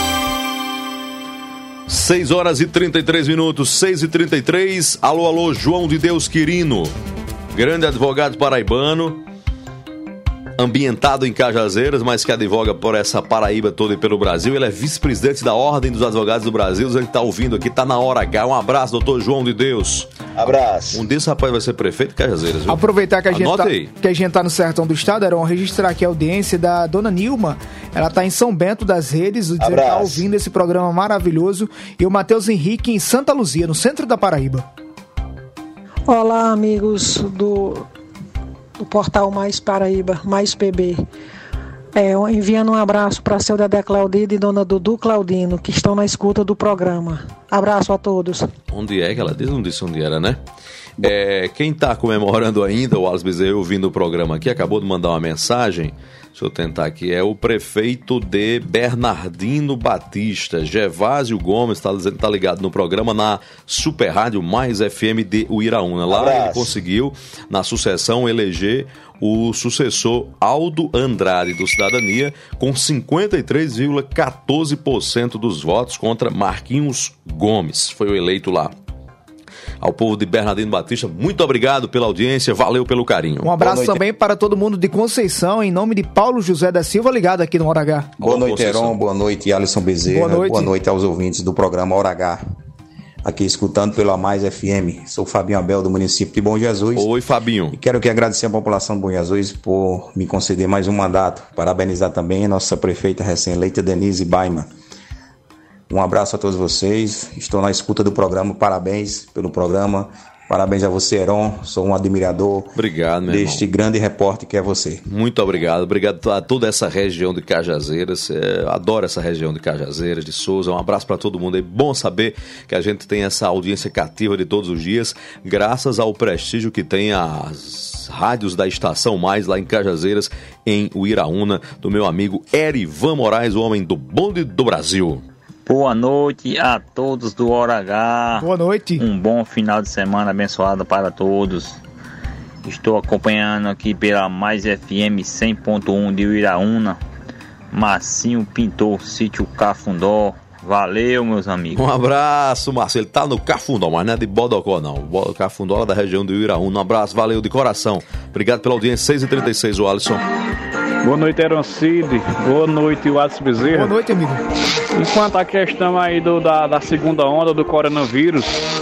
seis horas e trinta e três minutos, seis e trinta e três. Alô, alô, João de Deus Quirino, grande advogado paraibano, ambientado em Cajazeiras, mas que advoga por essa Paraíba toda e pelo Brasil. Ele é vice-presidente da Ordem dos Advogados do Brasil. Ele está ouvindo aqui, está na Hora H. Um abraço, doutor João de Deus. Abraço. Um desses, rapaz, vai ser prefeito de Cajazeiras, viu? Aproveitar que a, gente tá, aí. que a gente tá no sertão do estado, Heron, registrar aqui a audiência da dona Nilma. Ela tá em São Bento das Redes, dizer que tá ouvindo esse programa maravilhoso. E o Matheus Henrique em Santa Luzia, no centro da Paraíba. Olá, amigos do, do portal Mais Paraíba, Mais P B. É, enviando um abraço para seu Dedé Claudino e dona Dudu Claudino, que estão na escuta do programa. Abraço a todos. Onde é que ela diz? Não disse onde era, né? É, quem está comemorando ainda, o Wallace Bezerra, ouvindo o programa aqui, acabou de mandar uma mensagem. Deixa eu tentar aqui. É o prefeito de Bernardino Batista, Gervásio Gomes, está tá ligado no programa na Super Rádio Mais F M de Uiraúna. Lá Abraço. Ele conseguiu, na sucessão, eleger o sucessor Aldo Andrade do Cidadania com cinquenta e três vírgula quatorze por cento dos votos contra Marquinhos Gomes. Foi o eleito lá. Ao povo de Bernardino Batista, muito obrigado pela audiência, valeu pelo carinho. Um abraço também para todo mundo de Conceição, em nome de Paulo José da Silva, ligado aqui no Hora H. Boa noite, Heron, boa noite, Alisson Bezerra, boa noite. boa noite aos ouvintes do programa Hora H. Aqui escutando pela Mais F M, sou Fabinho Abel do município de Bom Jesus. Oi, Fabinho. E quero aqui agradecer a população de Bom Jesus por me conceder mais um mandato, parabenizar também a nossa prefeita recém-eleita Denise Baiman. Um abraço a todos vocês, estou na escuta do programa, parabéns pelo programa, parabéns a você, Heron, sou um admirador obrigado, meu deste irmão. grande repórter que é você. Muito obrigado, obrigado a toda essa região de Cajazeiras, é, adoro essa região de Cajazeiras, de Souza, um abraço para todo mundo, é bom saber que a gente tem essa audiência cativa de todos os dias, graças ao prestígio que tem as rádios da Estação Mais lá em Cajazeiras, em Uiraúna, do meu amigo Erivan Moraes, o homem do bonde do Brasil. Boa noite a todos do Hora H. Boa noite. Um bom final de semana abençoado para todos. Estou acompanhando aqui pela Mais F M cem ponto um de Uiraúna. Marcinho Pintor, sítio Cafundó. Valeu, meus amigos. Um abraço, Marcelo. Ele tá no Cafundó, mas não é de Bodocó, não. O Cafundó é da região de Uiraúna. Um abraço, valeu de coração. Obrigado pela audiência. seis e trinta e seis, o Alisson. Boa noite, Eroncide. Boa noite, Wallace Bezerra. Boa noite, amigo. Enquanto a questão aí do, da, da segunda onda do coronavírus,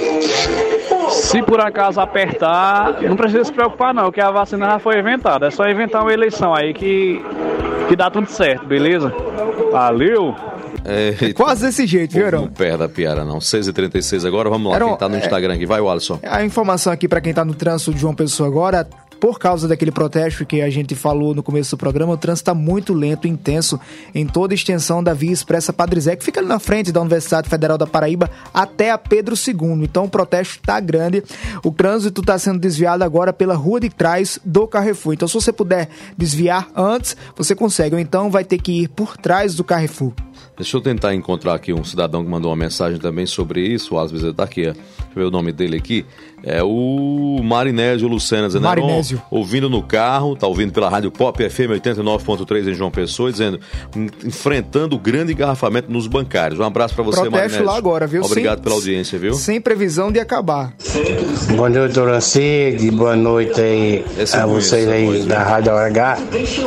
se por acaso apertar, não precisa se preocupar não, que a vacina já foi inventada. É só inventar uma eleição aí que, que dá tudo certo, beleza? Valeu! É, é quase desse jeito, viu, Heron? Não perde a piada, não. seis e trinta e seis agora, vamos lá. Heron, quem tá no Instagram é, aqui, vai, Alisson. A informação aqui para quem tá no trânsito de João Pessoa agora, por causa daquele protesto que a gente falou no começo do programa, o trânsito está muito lento e intenso em toda a extensão da Via Expressa Padre Zé, que fica ali na frente da Universidade Federal da Paraíba até a Pedro segundo. Então o protesto está grande. O trânsito está sendo desviado agora pela rua de trás do Carrefour. Então se você puder desviar antes, você consegue. Ou então vai ter que ir por trás do Carrefour. Deixa eu tentar encontrar aqui um cidadão que mandou uma mensagem também sobre isso. O Às vezes está aqui, ó. Deixa eu ver o nome dele aqui. É o Marinésio Lucena, dizendo, Marinésio. ouvindo no carro, tá ouvindo pela Rádio Pop F M oitenta e nove ponto três em João Pessoa, dizendo, enfrentando o grande engarrafamento nos bancários. Um abraço para você, Marinésio. Protesto lá agora, viu? Obrigado sem, pela audiência, viu? Sem previsão de acabar. Boa noite, Doracide. Boa noite aí Esse a vocês aí voz, da Rádio Hora H.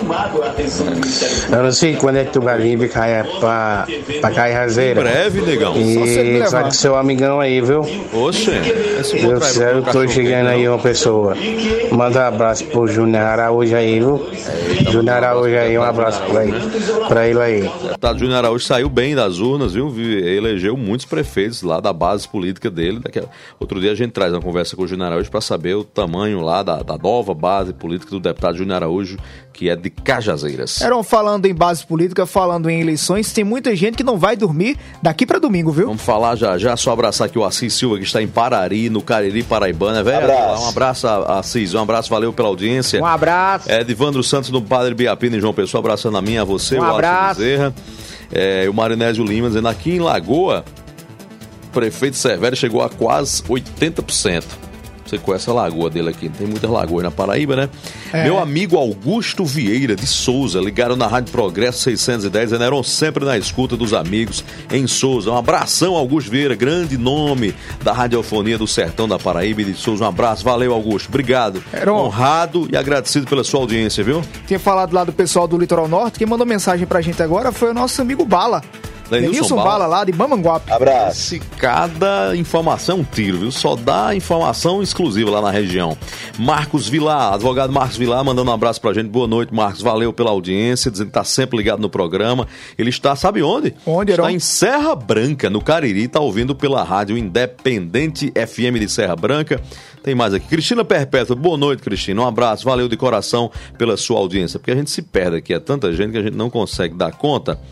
Eu não sei quando é que tu vai vir pra, pra, pra Cajazeiras. Em breve, negão. E só que seu amigão aí, viu? Oxe, eu sei, eu tô chegando aí uma pessoa. Manda um abraço pro Júnior Araújo aí, viu? Eita, Júnior Araújo aí, um abraço pra ele, pra ele aí. O deputado Júnior Araújo saiu bem das urnas, viu? Elegeu muitos prefeitos lá da base política dele. Daqui a... Outro dia a gente traz uma conversa com o Júnior Araújo para saber o tamanho lá da, da nova base política do deputado Júnior Araújo, que é de Cajazeiras. Eram falando em base política, falando em eleições, tem muita gente que não vai dormir daqui para domingo, viu? Vamos falar já já, só abraçar aqui o Assis Silva, que está em Parari, no Cariri Paraibana, velho. Abraço. Um abraço, Assis, um abraço, valeu pela audiência. Um abraço. É, Divandro Santos no Padre Biapina em João Pessoa, abraçando a mim, a você, um o abraço. Bezerra. É, o Marinésio Lima dizendo, aqui em Lagoa, o prefeito Severo chegou a quase oitenta por cento. Você conhece a lagoa dele aqui, tem muitas lagoas na Paraíba, né? É. Meu amigo Augusto Vieira de Souza, ligaram na Rádio Progresso seiscentos e dez, eram sempre na escuta dos amigos em Souza. Um abração, Augusto Vieira, grande nome da radiofonia do Sertão da Paraíba e de Souza. Um abraço, valeu, Augusto, obrigado. Era um... Honrado e agradecido pela sua audiência, viu? Tinha falado lá do pessoal do Litoral Norte, quem mandou mensagem pra gente agora foi o nosso amigo Bala. Denilson Bala. Bala lá de Mamanguape. Abraço. Esse, cada informação é um tiro, viu? Só dá informação exclusiva lá na região. Marcos Vilar, advogado Marcos Vilar, mandando um abraço pra gente. Boa noite, Marcos. Valeu pela audiência, dizendo que tá sempre ligado no programa. Ele está, sabe onde? Onde, Está Heron? em Serra Branca, no Cariri, tá ouvindo pela Rádio Independente F M de Serra Branca. Tem mais aqui. Cristina Perpétua, boa noite, Cristina. Um abraço, valeu de coração pela sua audiência, porque a gente se perde aqui, é tanta gente que a gente não consegue dar conta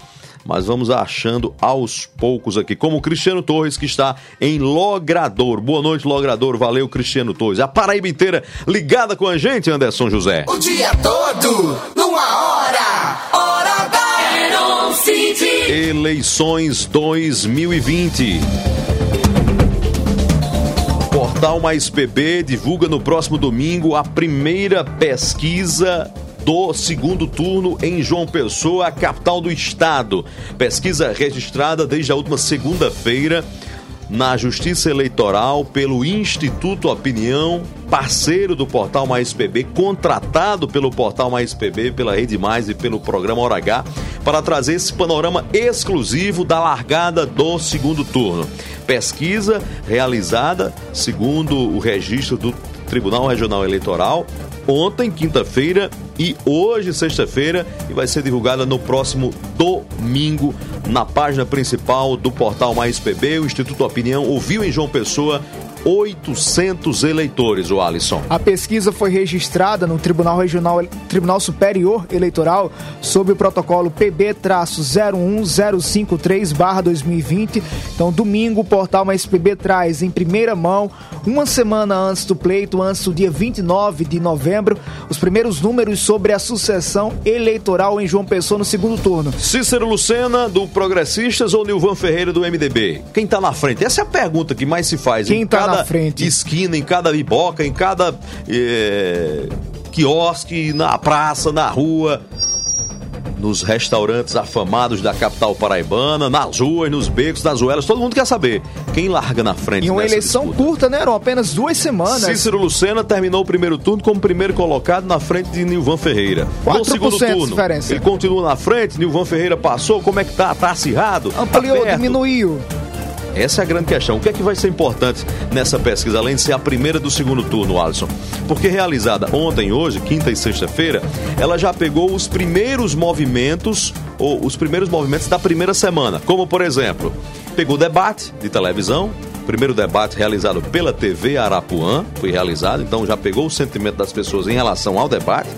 mas vamos achando aos poucos aqui, como o Cristiano Torres, que está em Logrador. Boa noite, Logrador. Valeu, Cristiano Torres. A Paraíba inteira ligada com a gente, Anderson José. O dia todo, numa hora, hora da Heron City. Eleições dois mil e vinte. Portal Mais P B divulga no próximo domingo a primeira pesquisa do segundo turno em João Pessoa, a capital do estado. Pesquisa registrada desde a última segunda-feira na Justiça Eleitoral pelo Instituto Opinião, parceiro do Portal Mais P B, contratado pelo Portal Mais P B, pela Rede Mais e pelo Programa Hora H, para trazer esse panorama exclusivo da largada do segundo turno. Pesquisa realizada, segundo o registro do Tribunal Regional Eleitoral, ontem, quinta-feira, e hoje, sexta-feira, e vai ser divulgada no próximo domingo na página principal do Portal Mais P B. O Instituto Opinião ouviu em João Pessoa oitocentos eleitores, o Alisson. A pesquisa foi registrada no Tribunal Regional, Tribunal Superior Eleitoral sob o protocolo P B zero um zero cinco três barra dois mil e vinte. Então, domingo, o Portal Mais P B traz em primeira mão, uma semana antes do pleito, antes do dia vinte e nove de novembro, os primeiros números sobre a sucessão eleitoral em João Pessoa no segundo turno. Cícero Lucena, do Progressistas, ou Nilvan Ferreira, do M D B? Quem está na frente? Essa é a pergunta que mais se faz. Quem está na frente? Esquina, em cada biboca, em cada é, quiosque, na praça, na rua, nos restaurantes afamados da capital paraibana, nas ruas, nos becos, nas ruelas, todo mundo quer saber quem larga na frente. E uma nessa eleição disputa. curta, né? Eram apenas duas semanas. Cícero Lucena terminou o primeiro turno como primeiro colocado na frente de Nilvan Ferreira. No segundo turno, diferença. ele continua na frente, Nilvan Ferreira passou, como é que tá? Tá acirrado? Ampliou, tá diminuiu. Essa é a grande questão. O que é que vai ser importante nessa pesquisa, além de ser a primeira do segundo turno, Alisson? Porque realizada ontem, hoje, quinta e sexta-feira, ela já pegou os primeiros movimentos, ou os primeiros movimentos da primeira semana. Como, por exemplo, pegou debate de televisão, primeiro debate realizado pela T V Arapuã, foi realizado, então já pegou o sentimento das pessoas em relação ao debate.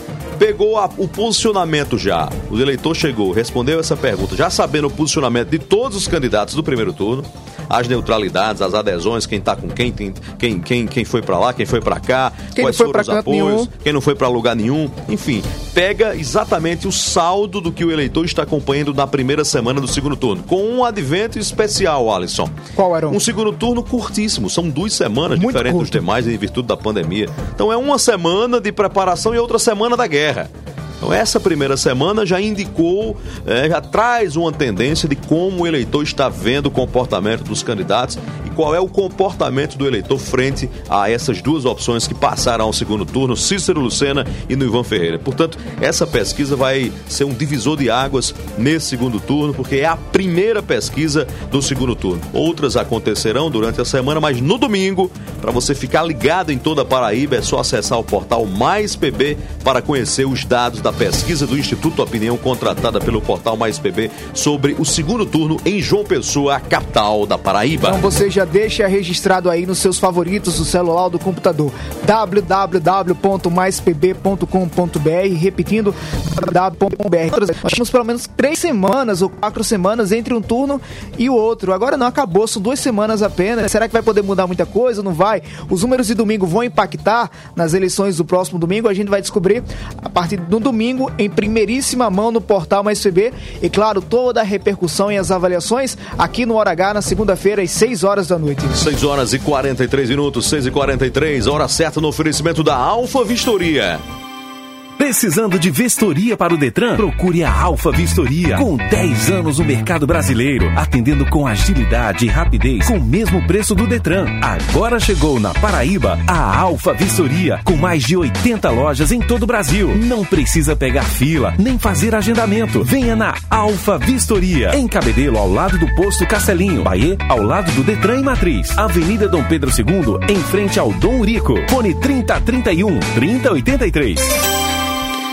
Pegou a, o posicionamento já, o eleitor chegou, respondeu essa pergunta, já sabendo o posicionamento de todos os candidatos do primeiro turno, as neutralidades, as adesões, quem tá com quem, quem, quem, quem foi pra lá, quem foi pra cá, quem quais foram os apoios, nenhum. Quem não foi pra lugar nenhum, enfim, pega exatamente o saldo do que o eleitor está acompanhando na primeira semana do segundo turno, com um advento especial, Alisson. Qual era? Um segundo turno curtíssimo, são duas semanas Muito diferentes curto. dos demais em virtude da pandemia. Então é uma semana de preparação e outra semana da guerra. Então essa primeira semana já indicou, é, já traz uma tendência de como o eleitor está vendo o comportamento dos candidatos e qual é o comportamento do eleitor frente a essas duas opções que passaram ao segundo turno, Cícero Lucena e Nilvan Ferreira. Portanto, essa pesquisa vai ser um divisor de águas nesse segundo turno, porque é a primeira pesquisa do segundo turno. Outras acontecerão durante a semana, mas no domingo, para você ficar ligado em toda a Paraíba, é só acessar o portal Mais P B para conhecer os dados da pesquisa do Instituto Opinião, contratada pelo Portal Mais P B, sobre o segundo turno em João Pessoa, a capital da Paraíba. Então você já deixa registrado aí nos seus favoritos do celular ou do computador, w w w ponto mais p b ponto com ponto b r, repetindo, w w w ponto mais p b ponto com ponto b r. Nós temos pelo menos três semanas ou quatro semanas entre um turno e o outro. Agora não acabou, são duas semanas apenas. Será que vai poder mudar muita coisa? Não vai? Os números de domingo vão impactar nas eleições do próximo domingo? A gente vai descobrir a partir do domingo, em primeiríssima mão no Portal Mais P B, e claro, toda a repercussão e as avaliações aqui no Hora H na segunda-feira às seis horas da noite. seis horas e quarenta e três minutos, seis e quarenta e três, hora certa no oferecimento da Alfa Vistoria. Precisando de vistoria para o Detran? Procure a Alfa Vistoria. Com dez anos no mercado brasileiro, atendendo com agilidade e rapidez, com o mesmo preço do Detran. Agora chegou na Paraíba a Alfa Vistoria, com mais de oitenta lojas em todo o Brasil. Não precisa pegar fila, nem fazer agendamento. Venha na Alfa Vistoria, em Cabedelo, ao lado do posto Castelinho. Bahia, ao lado do Detran e Matriz. Avenida Dom Pedro segundo, em frente ao Dom Urico. Fone trinta, trinta e um, trinta, oitenta e três.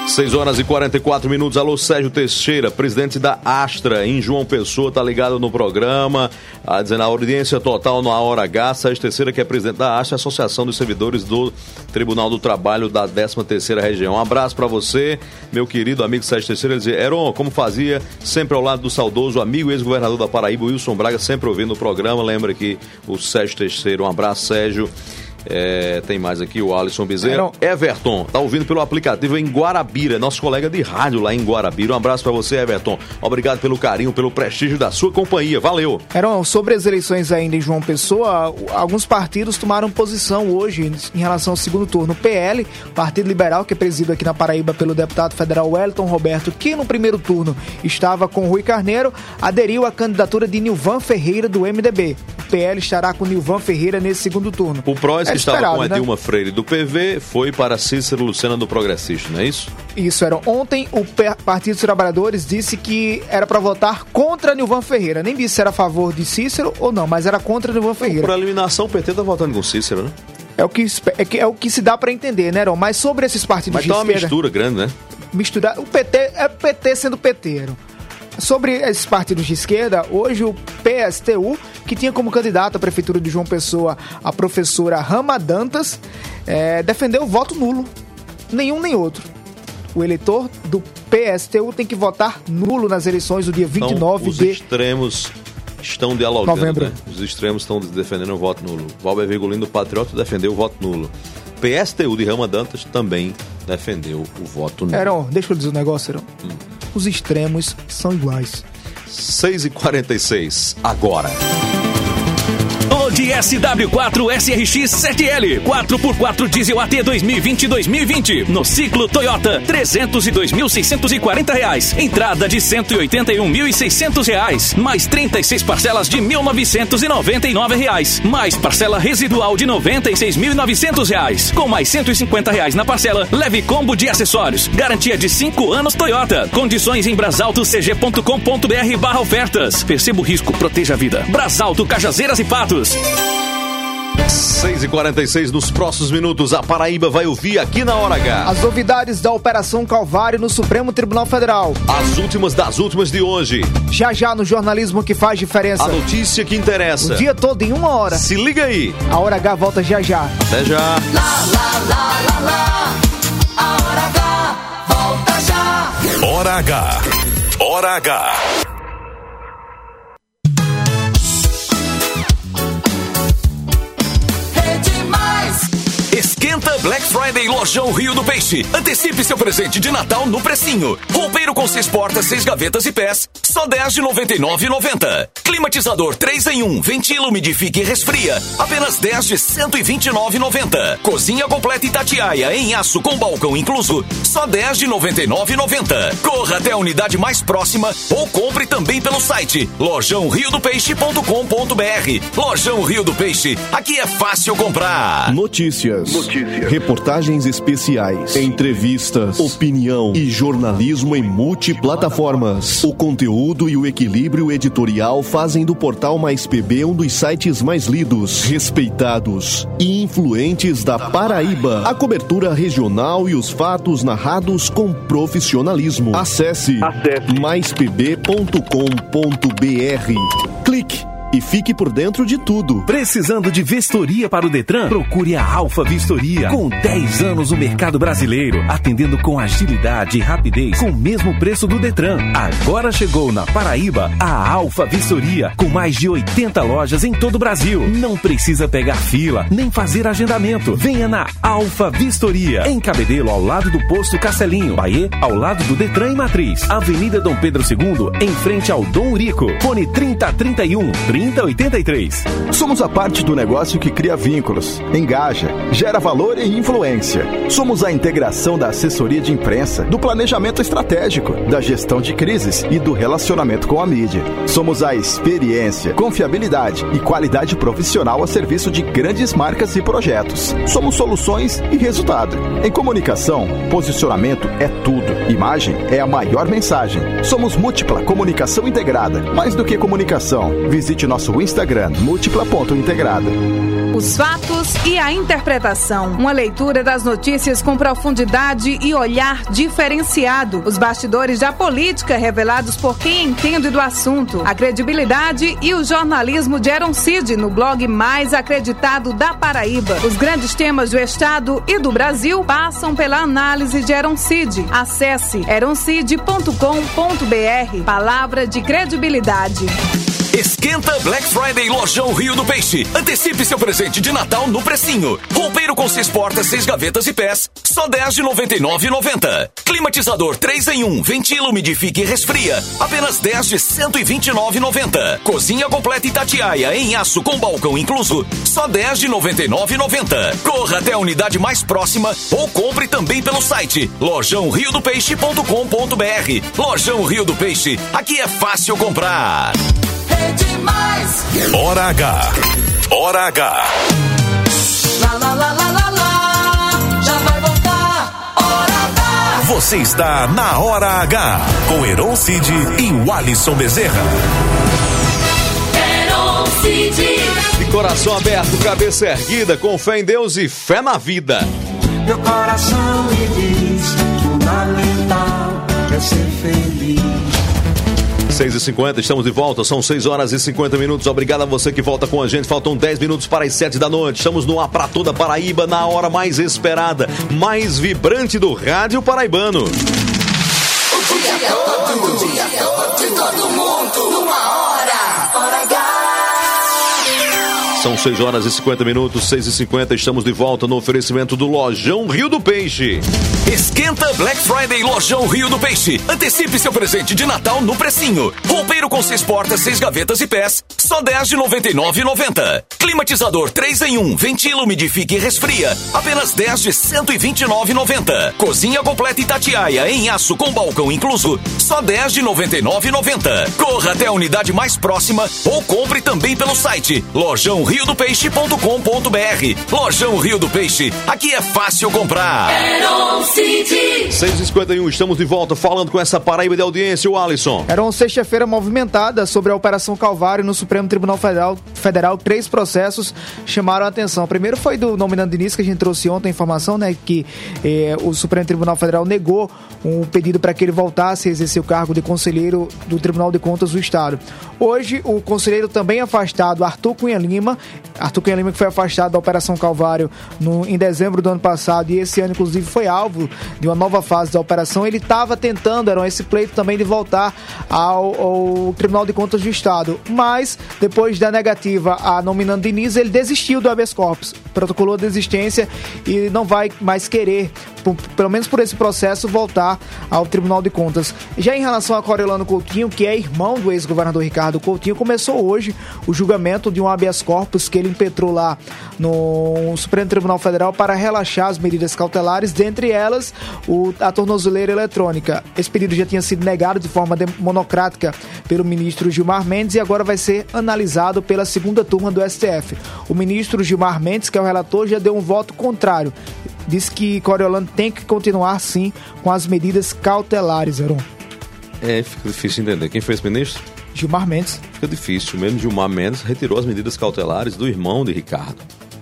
seis horas e quarenta e quatro minutos. Alô, Sérgio Teixeira, presidente da Astra, em João Pessoa, tá ligado no programa, a dizendo a audiência total na Hora H. Sérgio Teixeira, que é presidente da Astra, Associação dos Servidores do Tribunal do Trabalho da décima terceira Região. Um abraço para você, meu querido amigo Sérgio Teixeira. Ele dizia, Heron, como fazia, sempre ao lado do saudoso amigo e ex-governador da Paraíba, Wilson Braga, sempre ouvindo o programa. Lembra que o Sérgio Teixeira, um abraço, Sérgio. É, tem mais aqui o Alisson Bezerra. Everton, tá ouvindo pelo aplicativo em Guarabira, nosso colega de rádio lá em Guarabira. Um abraço pra você, Everton. Obrigado pelo carinho, pelo prestígio da sua companhia. Valeu. Heron, sobre as eleições ainda em João Pessoa, alguns partidos tomaram posição hoje em relação ao segundo turno. O P L, Partido Liberal, que é presidido aqui na Paraíba pelo deputado federal Wellington Roberto, que no primeiro turno estava com Rui Carneiro, aderiu à candidatura de Nilvan Ferreira do M D B. O P L estará com Nilvan Ferreira nesse segundo turno. O Prós, é que estava com a né? Dilma Freire do P V, foi para Cícero Lucena do Progressista, não é isso? Isso, era. Ontem o Partido dos Trabalhadores disse que era para votar contra Nilvan Ferreira. Nem disse se era a favor de Cícero ou não, mas era contra Nilvan Ferreira. Por eliminação, o P T tá votando com Cícero, né? É o que, é, que, é o que se dá para entender, né, Heron? Mas sobre esses partidos mas de tá esquerda... Mas tá uma mistura grande, né? Misturar... O P T é P T sendo P T, Heron. Sobre esses partidos de esquerda, hoje o P S T U, que tinha como candidato à Prefeitura de João Pessoa a professora Rama Dantas, é, defendeu o voto nulo. Nenhum nem outro. O eleitor do P S T U tem que votar nulo nas eleições do dia vinte e nove então, os de... extremos estão dialogando, novembro. Né? Os extremos estão defendendo o voto nulo. Valber Virgulino do Patriota defendeu o voto nulo. P S T U de Rama Dantas também defendeu o voto nulo. Heron, deixa eu dizer um negócio, Heron. Hum. Os extremos são iguais. seis e quarenta e seis, agora. De S W quatro S R X sete L, quatro por quatro diesel A T dois mil e vinte e dois mil e vinte. No ciclo Toyota, trezentos e dois mil seiscentos e quarenta reais. Entrada de cento e oitenta e um mil e seiscentos reais. Mais trinta e seis parcelas de mil novecentos e noventa e nove reais. Mais parcela residual de noventa e seis mil e novecentos reais. Com mais cento e cinquenta reais na parcela, leve combo de acessórios. Garantia de cinco anos Toyota. Condições em brasalto c g ponto com ponto b r barra ofertas. Perceba o risco, proteja a vida. Brasalto, Cajazeiras e Patos. seis e quarenta e seis, nos próximos minutos, a Paraíba vai ouvir aqui na Hora H. As novidades da Operação Calvário no Supremo Tribunal Federal. As últimas das últimas de hoje. Já já no jornalismo que faz diferença. A notícia que interessa. O dia todo em uma hora. Se liga aí. A Hora H volta já já. Até já. Lá, lá, lá, lá, lá. A Hora H volta já. Hora H. Hora H. Esquenta Black Friday Lojão Rio do Peixe. Antecipe seu presente de Natal no precinho. Roupeiro com seis portas, seis gavetas e pés, só dez de noventa e nove reais e noventa centavos. Climatizador três em um, ventila, umidifica e resfria, apenas dez de cento e vinte e nove reais e noventa centavos. Cozinha completa Itatiaia em aço com balcão incluso, só dez de noventa e nove reais e noventa centavos. Corra até a unidade mais próxima ou compre também pelo site lojão rio do peixe ponto com ponto b r. Lojão Rio do Peixe, aqui é fácil comprar. Notícias. Notícias. Reportagens especiais, entrevistas, opinião e jornalismo em multiplataformas. O conteúdo e o equilíbrio editorial fazem do Portal Mais P B um dos sites mais lidos, respeitados e influentes da Paraíba. A cobertura regional e os fatos narrados com profissionalismo. Acesse, Acesse. mais p b ponto com ponto b r. Clique e fique por dentro de tudo. Precisando de vistoria para o Detran? Procure a Alfa Vistoria. Com dez anos no mercado brasileiro, atendendo com agilidade e rapidez, com o mesmo preço do Detran. Agora chegou na Paraíba a Alfa Vistoria, com mais de oitenta lojas em todo o Brasil. Não precisa pegar fila, nem fazer agendamento. Venha na Alfa Vistoria, em Cabedelo, ao lado do posto Castelinho. Bahia, ao lado do Detran e Matriz. Avenida Dom Pedro segundo, em frente ao Dom Urico. Fone trinta, trinta e um, trinta, oitenta e três. Somos a parte do negócio que cria vínculos, engaja, gera valor e influência. Somos a integração da assessoria de imprensa, do planejamento estratégico, da gestão de crises e do relacionamento com a mídia. Somos a experiência, confiabilidade e qualidade profissional a serviço de grandes marcas e projetos. Somos soluções e resultado. Em comunicação, posicionamento é tudo. Imagem é a maior mensagem. Somos Múltipla Comunicação Integrada. Mais do que comunicação, visite nosso Instagram, múltipla ponto integrada. Os fatos e a interpretação. Uma leitura das notícias com profundidade e olhar diferenciado. Os bastidores da política revelados por quem entende do assunto. A credibilidade e o jornalismo de Eron Cid no blog mais acreditado da Paraíba. Os grandes temas do estado e do Brasil passam pela análise de Eron Cid. Acesse eroncid ponto com ponto br. Palavra de credibilidade. Esquenta Black Friday Lojão Rio do Peixe. Antecipe seu presente de Natal no precinho. Roupeiro com seis portas, seis gavetas e pés, só dez de noventa e nove reais e noventa centavos. Climatizador três em um, ventila, umidifica e resfria, apenas dez de cento e vinte e nove reais e noventa centavos. Cozinha completa Itatiaia em aço com balcão incluso, só dez de noventa e nove reais e noventa centavos. Corra até a unidade mais próxima ou compre também pelo site lojão rio do peixe ponto com ponto br. Lojão Rio do Peixe, aqui é fácil comprar. É demais. Hora H. Hora H. Lá, lá, lá, lá, lá, lá. Já vai voltar. Hora H. Você está na Hora H com Eron Cid e o Alisson Bezerra. Eron Cid. De coração aberto, cabeça erguida, com fé em Deus e fé na vida. Meu coração me diz: fundamental é ser feliz. seis e cinquenta, estamos de volta, são seis horas e cinquenta minutos. Obrigado a você que volta com a gente. Faltam dez minutos para as sete da noite. Estamos no ar para toda a Paraíba, na hora mais esperada, mais vibrante do rádio paraibano. O dia todo, o dia todo, de todo mundo, numa hora, hora H. São seis horas e cinquenta minutos, seis e cinquenta, estamos de volta no oferecimento do Lojão Rio do Peixe. Esquenta Black Friday Lojão Rio do Peixe. Antecipe seu presente de Natal no precinho. Roupeiro com seis portas, seis gavetas e pés, só dez de noventa e nove reais e noventa centavos. Climatizador três em um, ventila, umidifica e resfria, apenas dez de cento e vinte e nove reais e noventa centavos. Cozinha completa Itatiaia em aço com balcão incluso, só dez de noventa e nove reais e noventa centavos. Corra até a unidade mais próxima ou compre também pelo site lojão rio do peixe ponto com ponto br. Lojão Rio do Peixe, aqui é fácil comprar. Eron Cid. seis e cinquenta e um, estamos de volta falando com essa Paraíba de audiência, o Alisson. Era uma sexta-feira movimentada sobre a Operação Calvário no Supremo Tribunal Federal. Federal três processos chamaram a atenção. O primeiro foi do Nominando Diniz, que a gente trouxe ontem a informação, né, que eh, o Supremo Tribunal Federal negou um pedido para que ele voltasse a exercer o cargo de conselheiro do Tribunal de Contas do Estado. Hoje, o conselheiro também afastado, Arthur Cunha Lima, Arthur Cunha Lima que foi afastado da Operação Calvário no, em dezembro do ano passado, e esse ano, inclusive, foi alvo de uma nova fase da operação. Ele estava tentando, era esse pleito também de voltar ao, ao Tribunal de Contas do Estado, mas depois da negativa a Nominando Diniz, ele desistiu do habeas corpus, protocolou a desistência e não vai mais querer, por, pelo menos por esse processo, voltar ao Tribunal de Contas. Já em relação a Coriolano Coutinho, que é irmão do ex-governador Ricardo Coutinho, começou hoje o julgamento de um habeas corpus que ele impetrou lá no Supremo Tribunal Federal para relaxar as medidas cautelares, dentre elas o, a tornozeleira eletrônica. Esse pedido já tinha sido negado de forma monocrática pelo ministro Gilmar Mendes e agora vai ser analisado pela segunda turma do S T F. O ministro Gilmar Mendes, que é o relator, já deu um voto contrário. Diz que Coriolano tem que continuar, sim, com as medidas cautelares, Heron. É, fica difícil entender. Quem foi esse ministro? Gilmar Mendes. Fica difícil. Mesmo Gilmar Mendes retirou as medidas cautelares do irmão de Ricardo.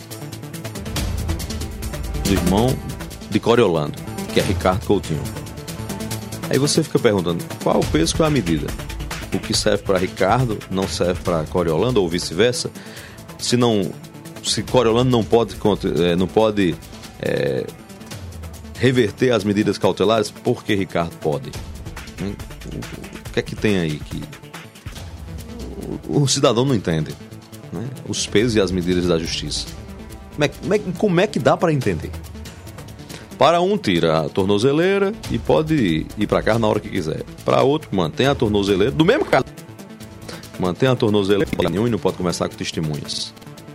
Do irmão de Coriolano, que é Ricardo Coutinho. Aí você fica perguntando, qual o peso, qual é a medida? O que serve para Ricardo não serve para Coriolano ou vice-versa? Se não, se Coriolano não pode, não pode é, reverter as medidas cautelares, por que Ricardo pode? O que é que tem aí que o, o cidadão não entende, né? Os pesos e as medidas da justiça. Como é, como é, como é que dá para entender? Para um, tira a tornozeleira e pode ir para casa na hora que quiser. Para outro, mantém a tornozeleira, do mesmo caso, mantém a tornozeleira e não pode começar com testemunhas.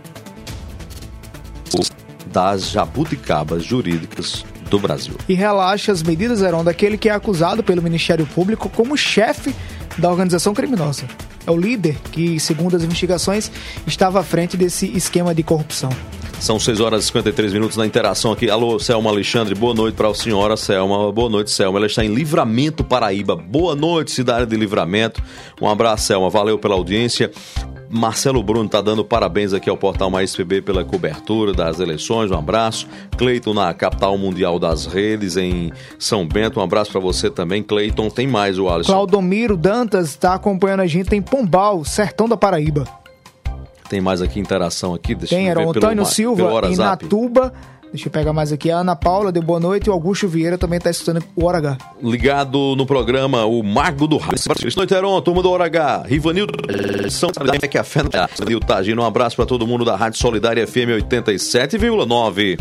Das jabuticabas jurídicas do Brasil. E relaxa as medidas, Heron, daquele que é acusado pelo Ministério Público como chefe da organização criminosa. É o líder que, segundo as investigações, estava à frente desse esquema de corrupção. São seis horas e cinquenta e três minutos na interação aqui. Alô, Selma Alexandre, boa noite para a senhora Selma. Boa noite, Selma. Ela está em Livramento, Paraíba. Boa noite, cidade de Livramento. Um abraço, Selma. Valeu pela audiência. Marcelo Bruno tá dando parabéns aqui ao Portal Mais P B pela cobertura das eleições, um abraço. Cleiton na capital mundial das redes em São Bento, um abraço para você também, Cleiton. Tem mais, o Alisson. Claudomiro Dantas está acompanhando a gente em Pombal, sertão da Paraíba. Tem mais aqui interação aqui, deixa Tem, eu era ver o pelo, Antônio pelo Silva em WhatsApp. Natuba. Deixa eu pegar mais aqui. A Ana Paula deu boa noite e o Augusto Vieira também está escutando o Hora H. Ligado no programa, o Mago do Rádio. Boa noite, Heron, turma do Hora H. Rivanildo, São que a fé no Tagino. Um abraço para todo mundo da Rádio Solidária F M oitenta e sete vírgula nove.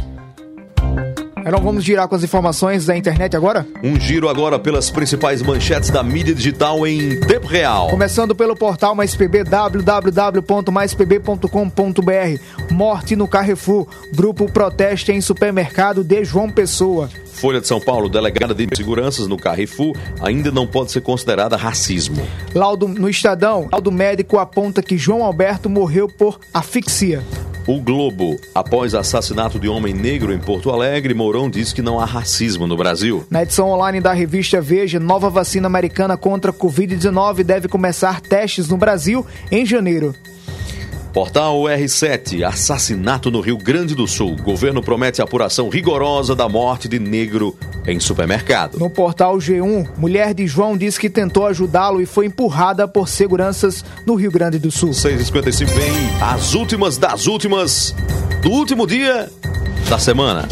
Então vamos girar com as informações da internet agora? Um giro agora pelas principais manchetes da mídia digital em tempo real. Começando pelo portal Mais P B, w w w ponto mais p b ponto com ponto b r. Morte no Carrefour. Grupo protesta em supermercado de João Pessoa. Folha de São Paulo, delegada de seguranças no Carrefour ainda não pode ser considerada racismo. Laudo no Estadão, laudo médico aponta que João Alberto morreu por asfixia. O Globo, após assassinato de homem negro em Porto Alegre, Mourão diz que não há racismo no Brasil. Na edição online da revista Veja, nova vacina americana contra a covid dezenove deve começar testes no Brasil em janeiro. Portal R sete, assassinato no Rio Grande do Sul. Governo promete apuração rigorosa da morte de negro em supermercado. No portal G um, mulher de João diz que tentou ajudá-lo e foi empurrada por seguranças no Rio Grande do Sul. seis e cinquenta e cinco vem as últimas das últimas do último dia da semana.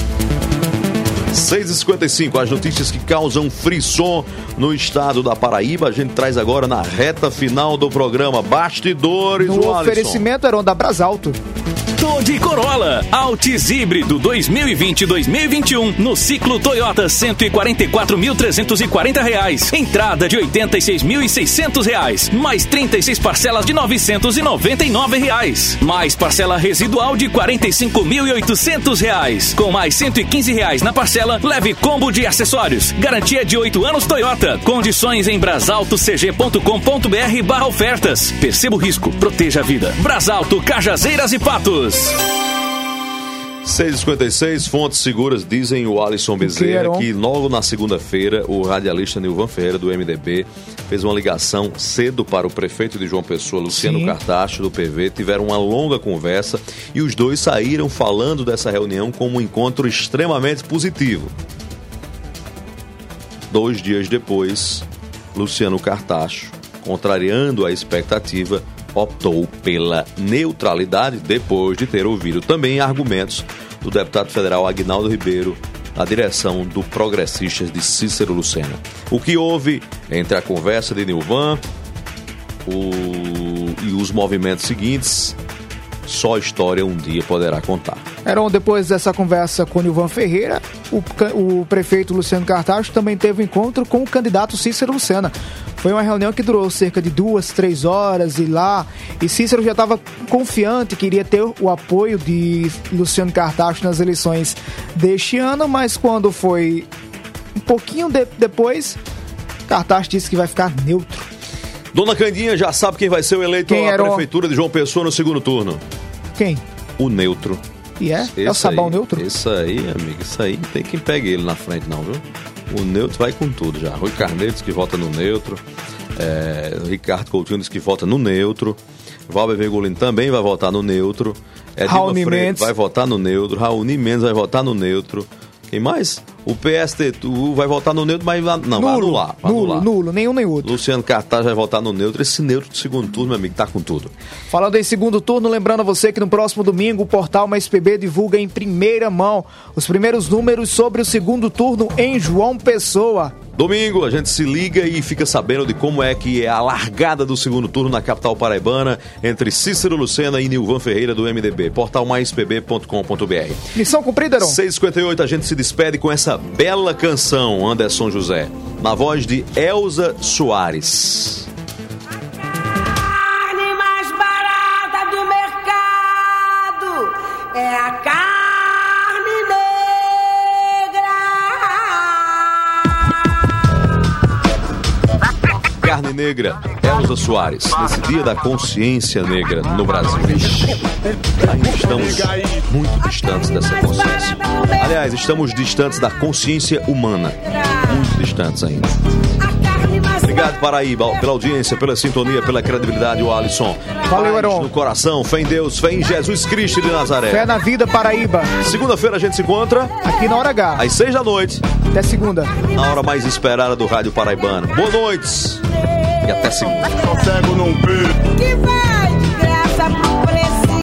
seis e cinquenta e cinco, as notícias que causam frisson no estado da Paraíba. A gente traz agora na reta final do programa Bastidores. No oferecimento era da Brasalto. Dodge Corolla, Altis híbrido dois mil e vinte e dois mil e vinte e um no ciclo Toyota cento e quarenta e quatro mil trezentos e quarenta reais. Entrada de oitenta e seis mil e seiscentos reais, mais trinta e seis parcelas de novecentos e noventa e nove reais, mais parcela residual de quarenta e cinco mil e oitocentos reais. Com mais cento e quinze reais na parcela, leve combo de acessórios. Garantia de oito anos Toyota. Condições em brasalto c g ponto com ponto b r barra ofertas. Perceba o risco, proteja a vida. Brasalto, Cajazeiras e Patos. seis e cinquenta e seis, fontes seguras dizem o Alisson Bezerra que logo na segunda-feira o radialista Nilvan Ferreira do M D B fez uma ligação cedo para o prefeito de João Pessoa, Luciano Sim. Cartacho, do P V, tiveram uma longa conversa e os dois saíram falando dessa reunião como um encontro extremamente positivo. Dois dias depois, Luciano Cartacho, contrariando a expectativa, optou pela neutralidade depois de ter ouvido também argumentos do deputado federal Aguinaldo Ribeiro na direção do Progressistas de Cícero Lucena. O que houve entre a conversa de Nilvan o... e os movimentos seguintes, só a história um dia poderá contar. Eram depois dessa conversa com Nilvan Ferreira, o, o prefeito Luciano Cartacho também teve um encontro com o candidato Cícero Lucena. Foi uma reunião que durou cerca de duas, três horas e lá, e Cícero já estava confiante que iria ter o apoio de Luciano Cartacho nas eleições deste ano, mas quando foi um pouquinho de, depois, Cartacho disse que vai ficar neutro. Dona Candinha já sabe quem vai ser o eleito à prefeitura de João Pessoa no segundo turno. Quem? O neutro. E é? Esse é o sabão aí, neutro? Isso aí, amigo, isso aí não tem quem pegue ele na frente não, viu? O neutro vai com tudo já. Rui Carneiro diz que vota no neutro. É, Ricardo Coutinho diz que vota no neutro. Valber Virgulino também vai votar no neutro. Raoni Mendes vai votar no neutro. Raoni Mendes vai votar no neutro. Quem mais? O P S T tu vai votar no neutro, mas não, nulo, vai anular. Vai nulo, anular. nulo, nenhum nem outro. Luciano Cartacho vai votar no neutro. Esse neutro do segundo turno, meu amigo, tá com tudo. Falando em segundo turno, lembrando a você que no próximo domingo o portal Mais P B divulga em primeira mão os primeiros números sobre o segundo turno em João Pessoa. Domingo a gente se liga e fica sabendo de como é que é a largada do segundo turno na capital paraibana entre Cícero Lucena e Nilvan Ferreira do M D B. Portal mais p b ponto com ponto b r. Missão cumprida, Heron. seis e cinquenta e oito, a gente se despede com essa bela canção, Anderson José, na voz de Elza Soares. A carne mais barata do mercado é a carne Carne Negra, Elza Soares, nesse dia da consciência negra no Brasil. Ainda estamos muito distantes dessa consciência. Aliás, estamos distantes da consciência humana. Muito distantes ainda. Obrigado, Paraíba, pela audiência, pela sintonia, pela credibilidade, o Alisson. Valeu, Paz Heron. no coração, fé em Deus, fé em Jesus Cristo de Nazaré. Fé na vida, Paraíba. Segunda-feira a gente se encontra aqui na Hora H, às seis da noite. Até segunda. Na hora mais esperada do Rádio Paraibano. Boa noite e até segunda. Que vai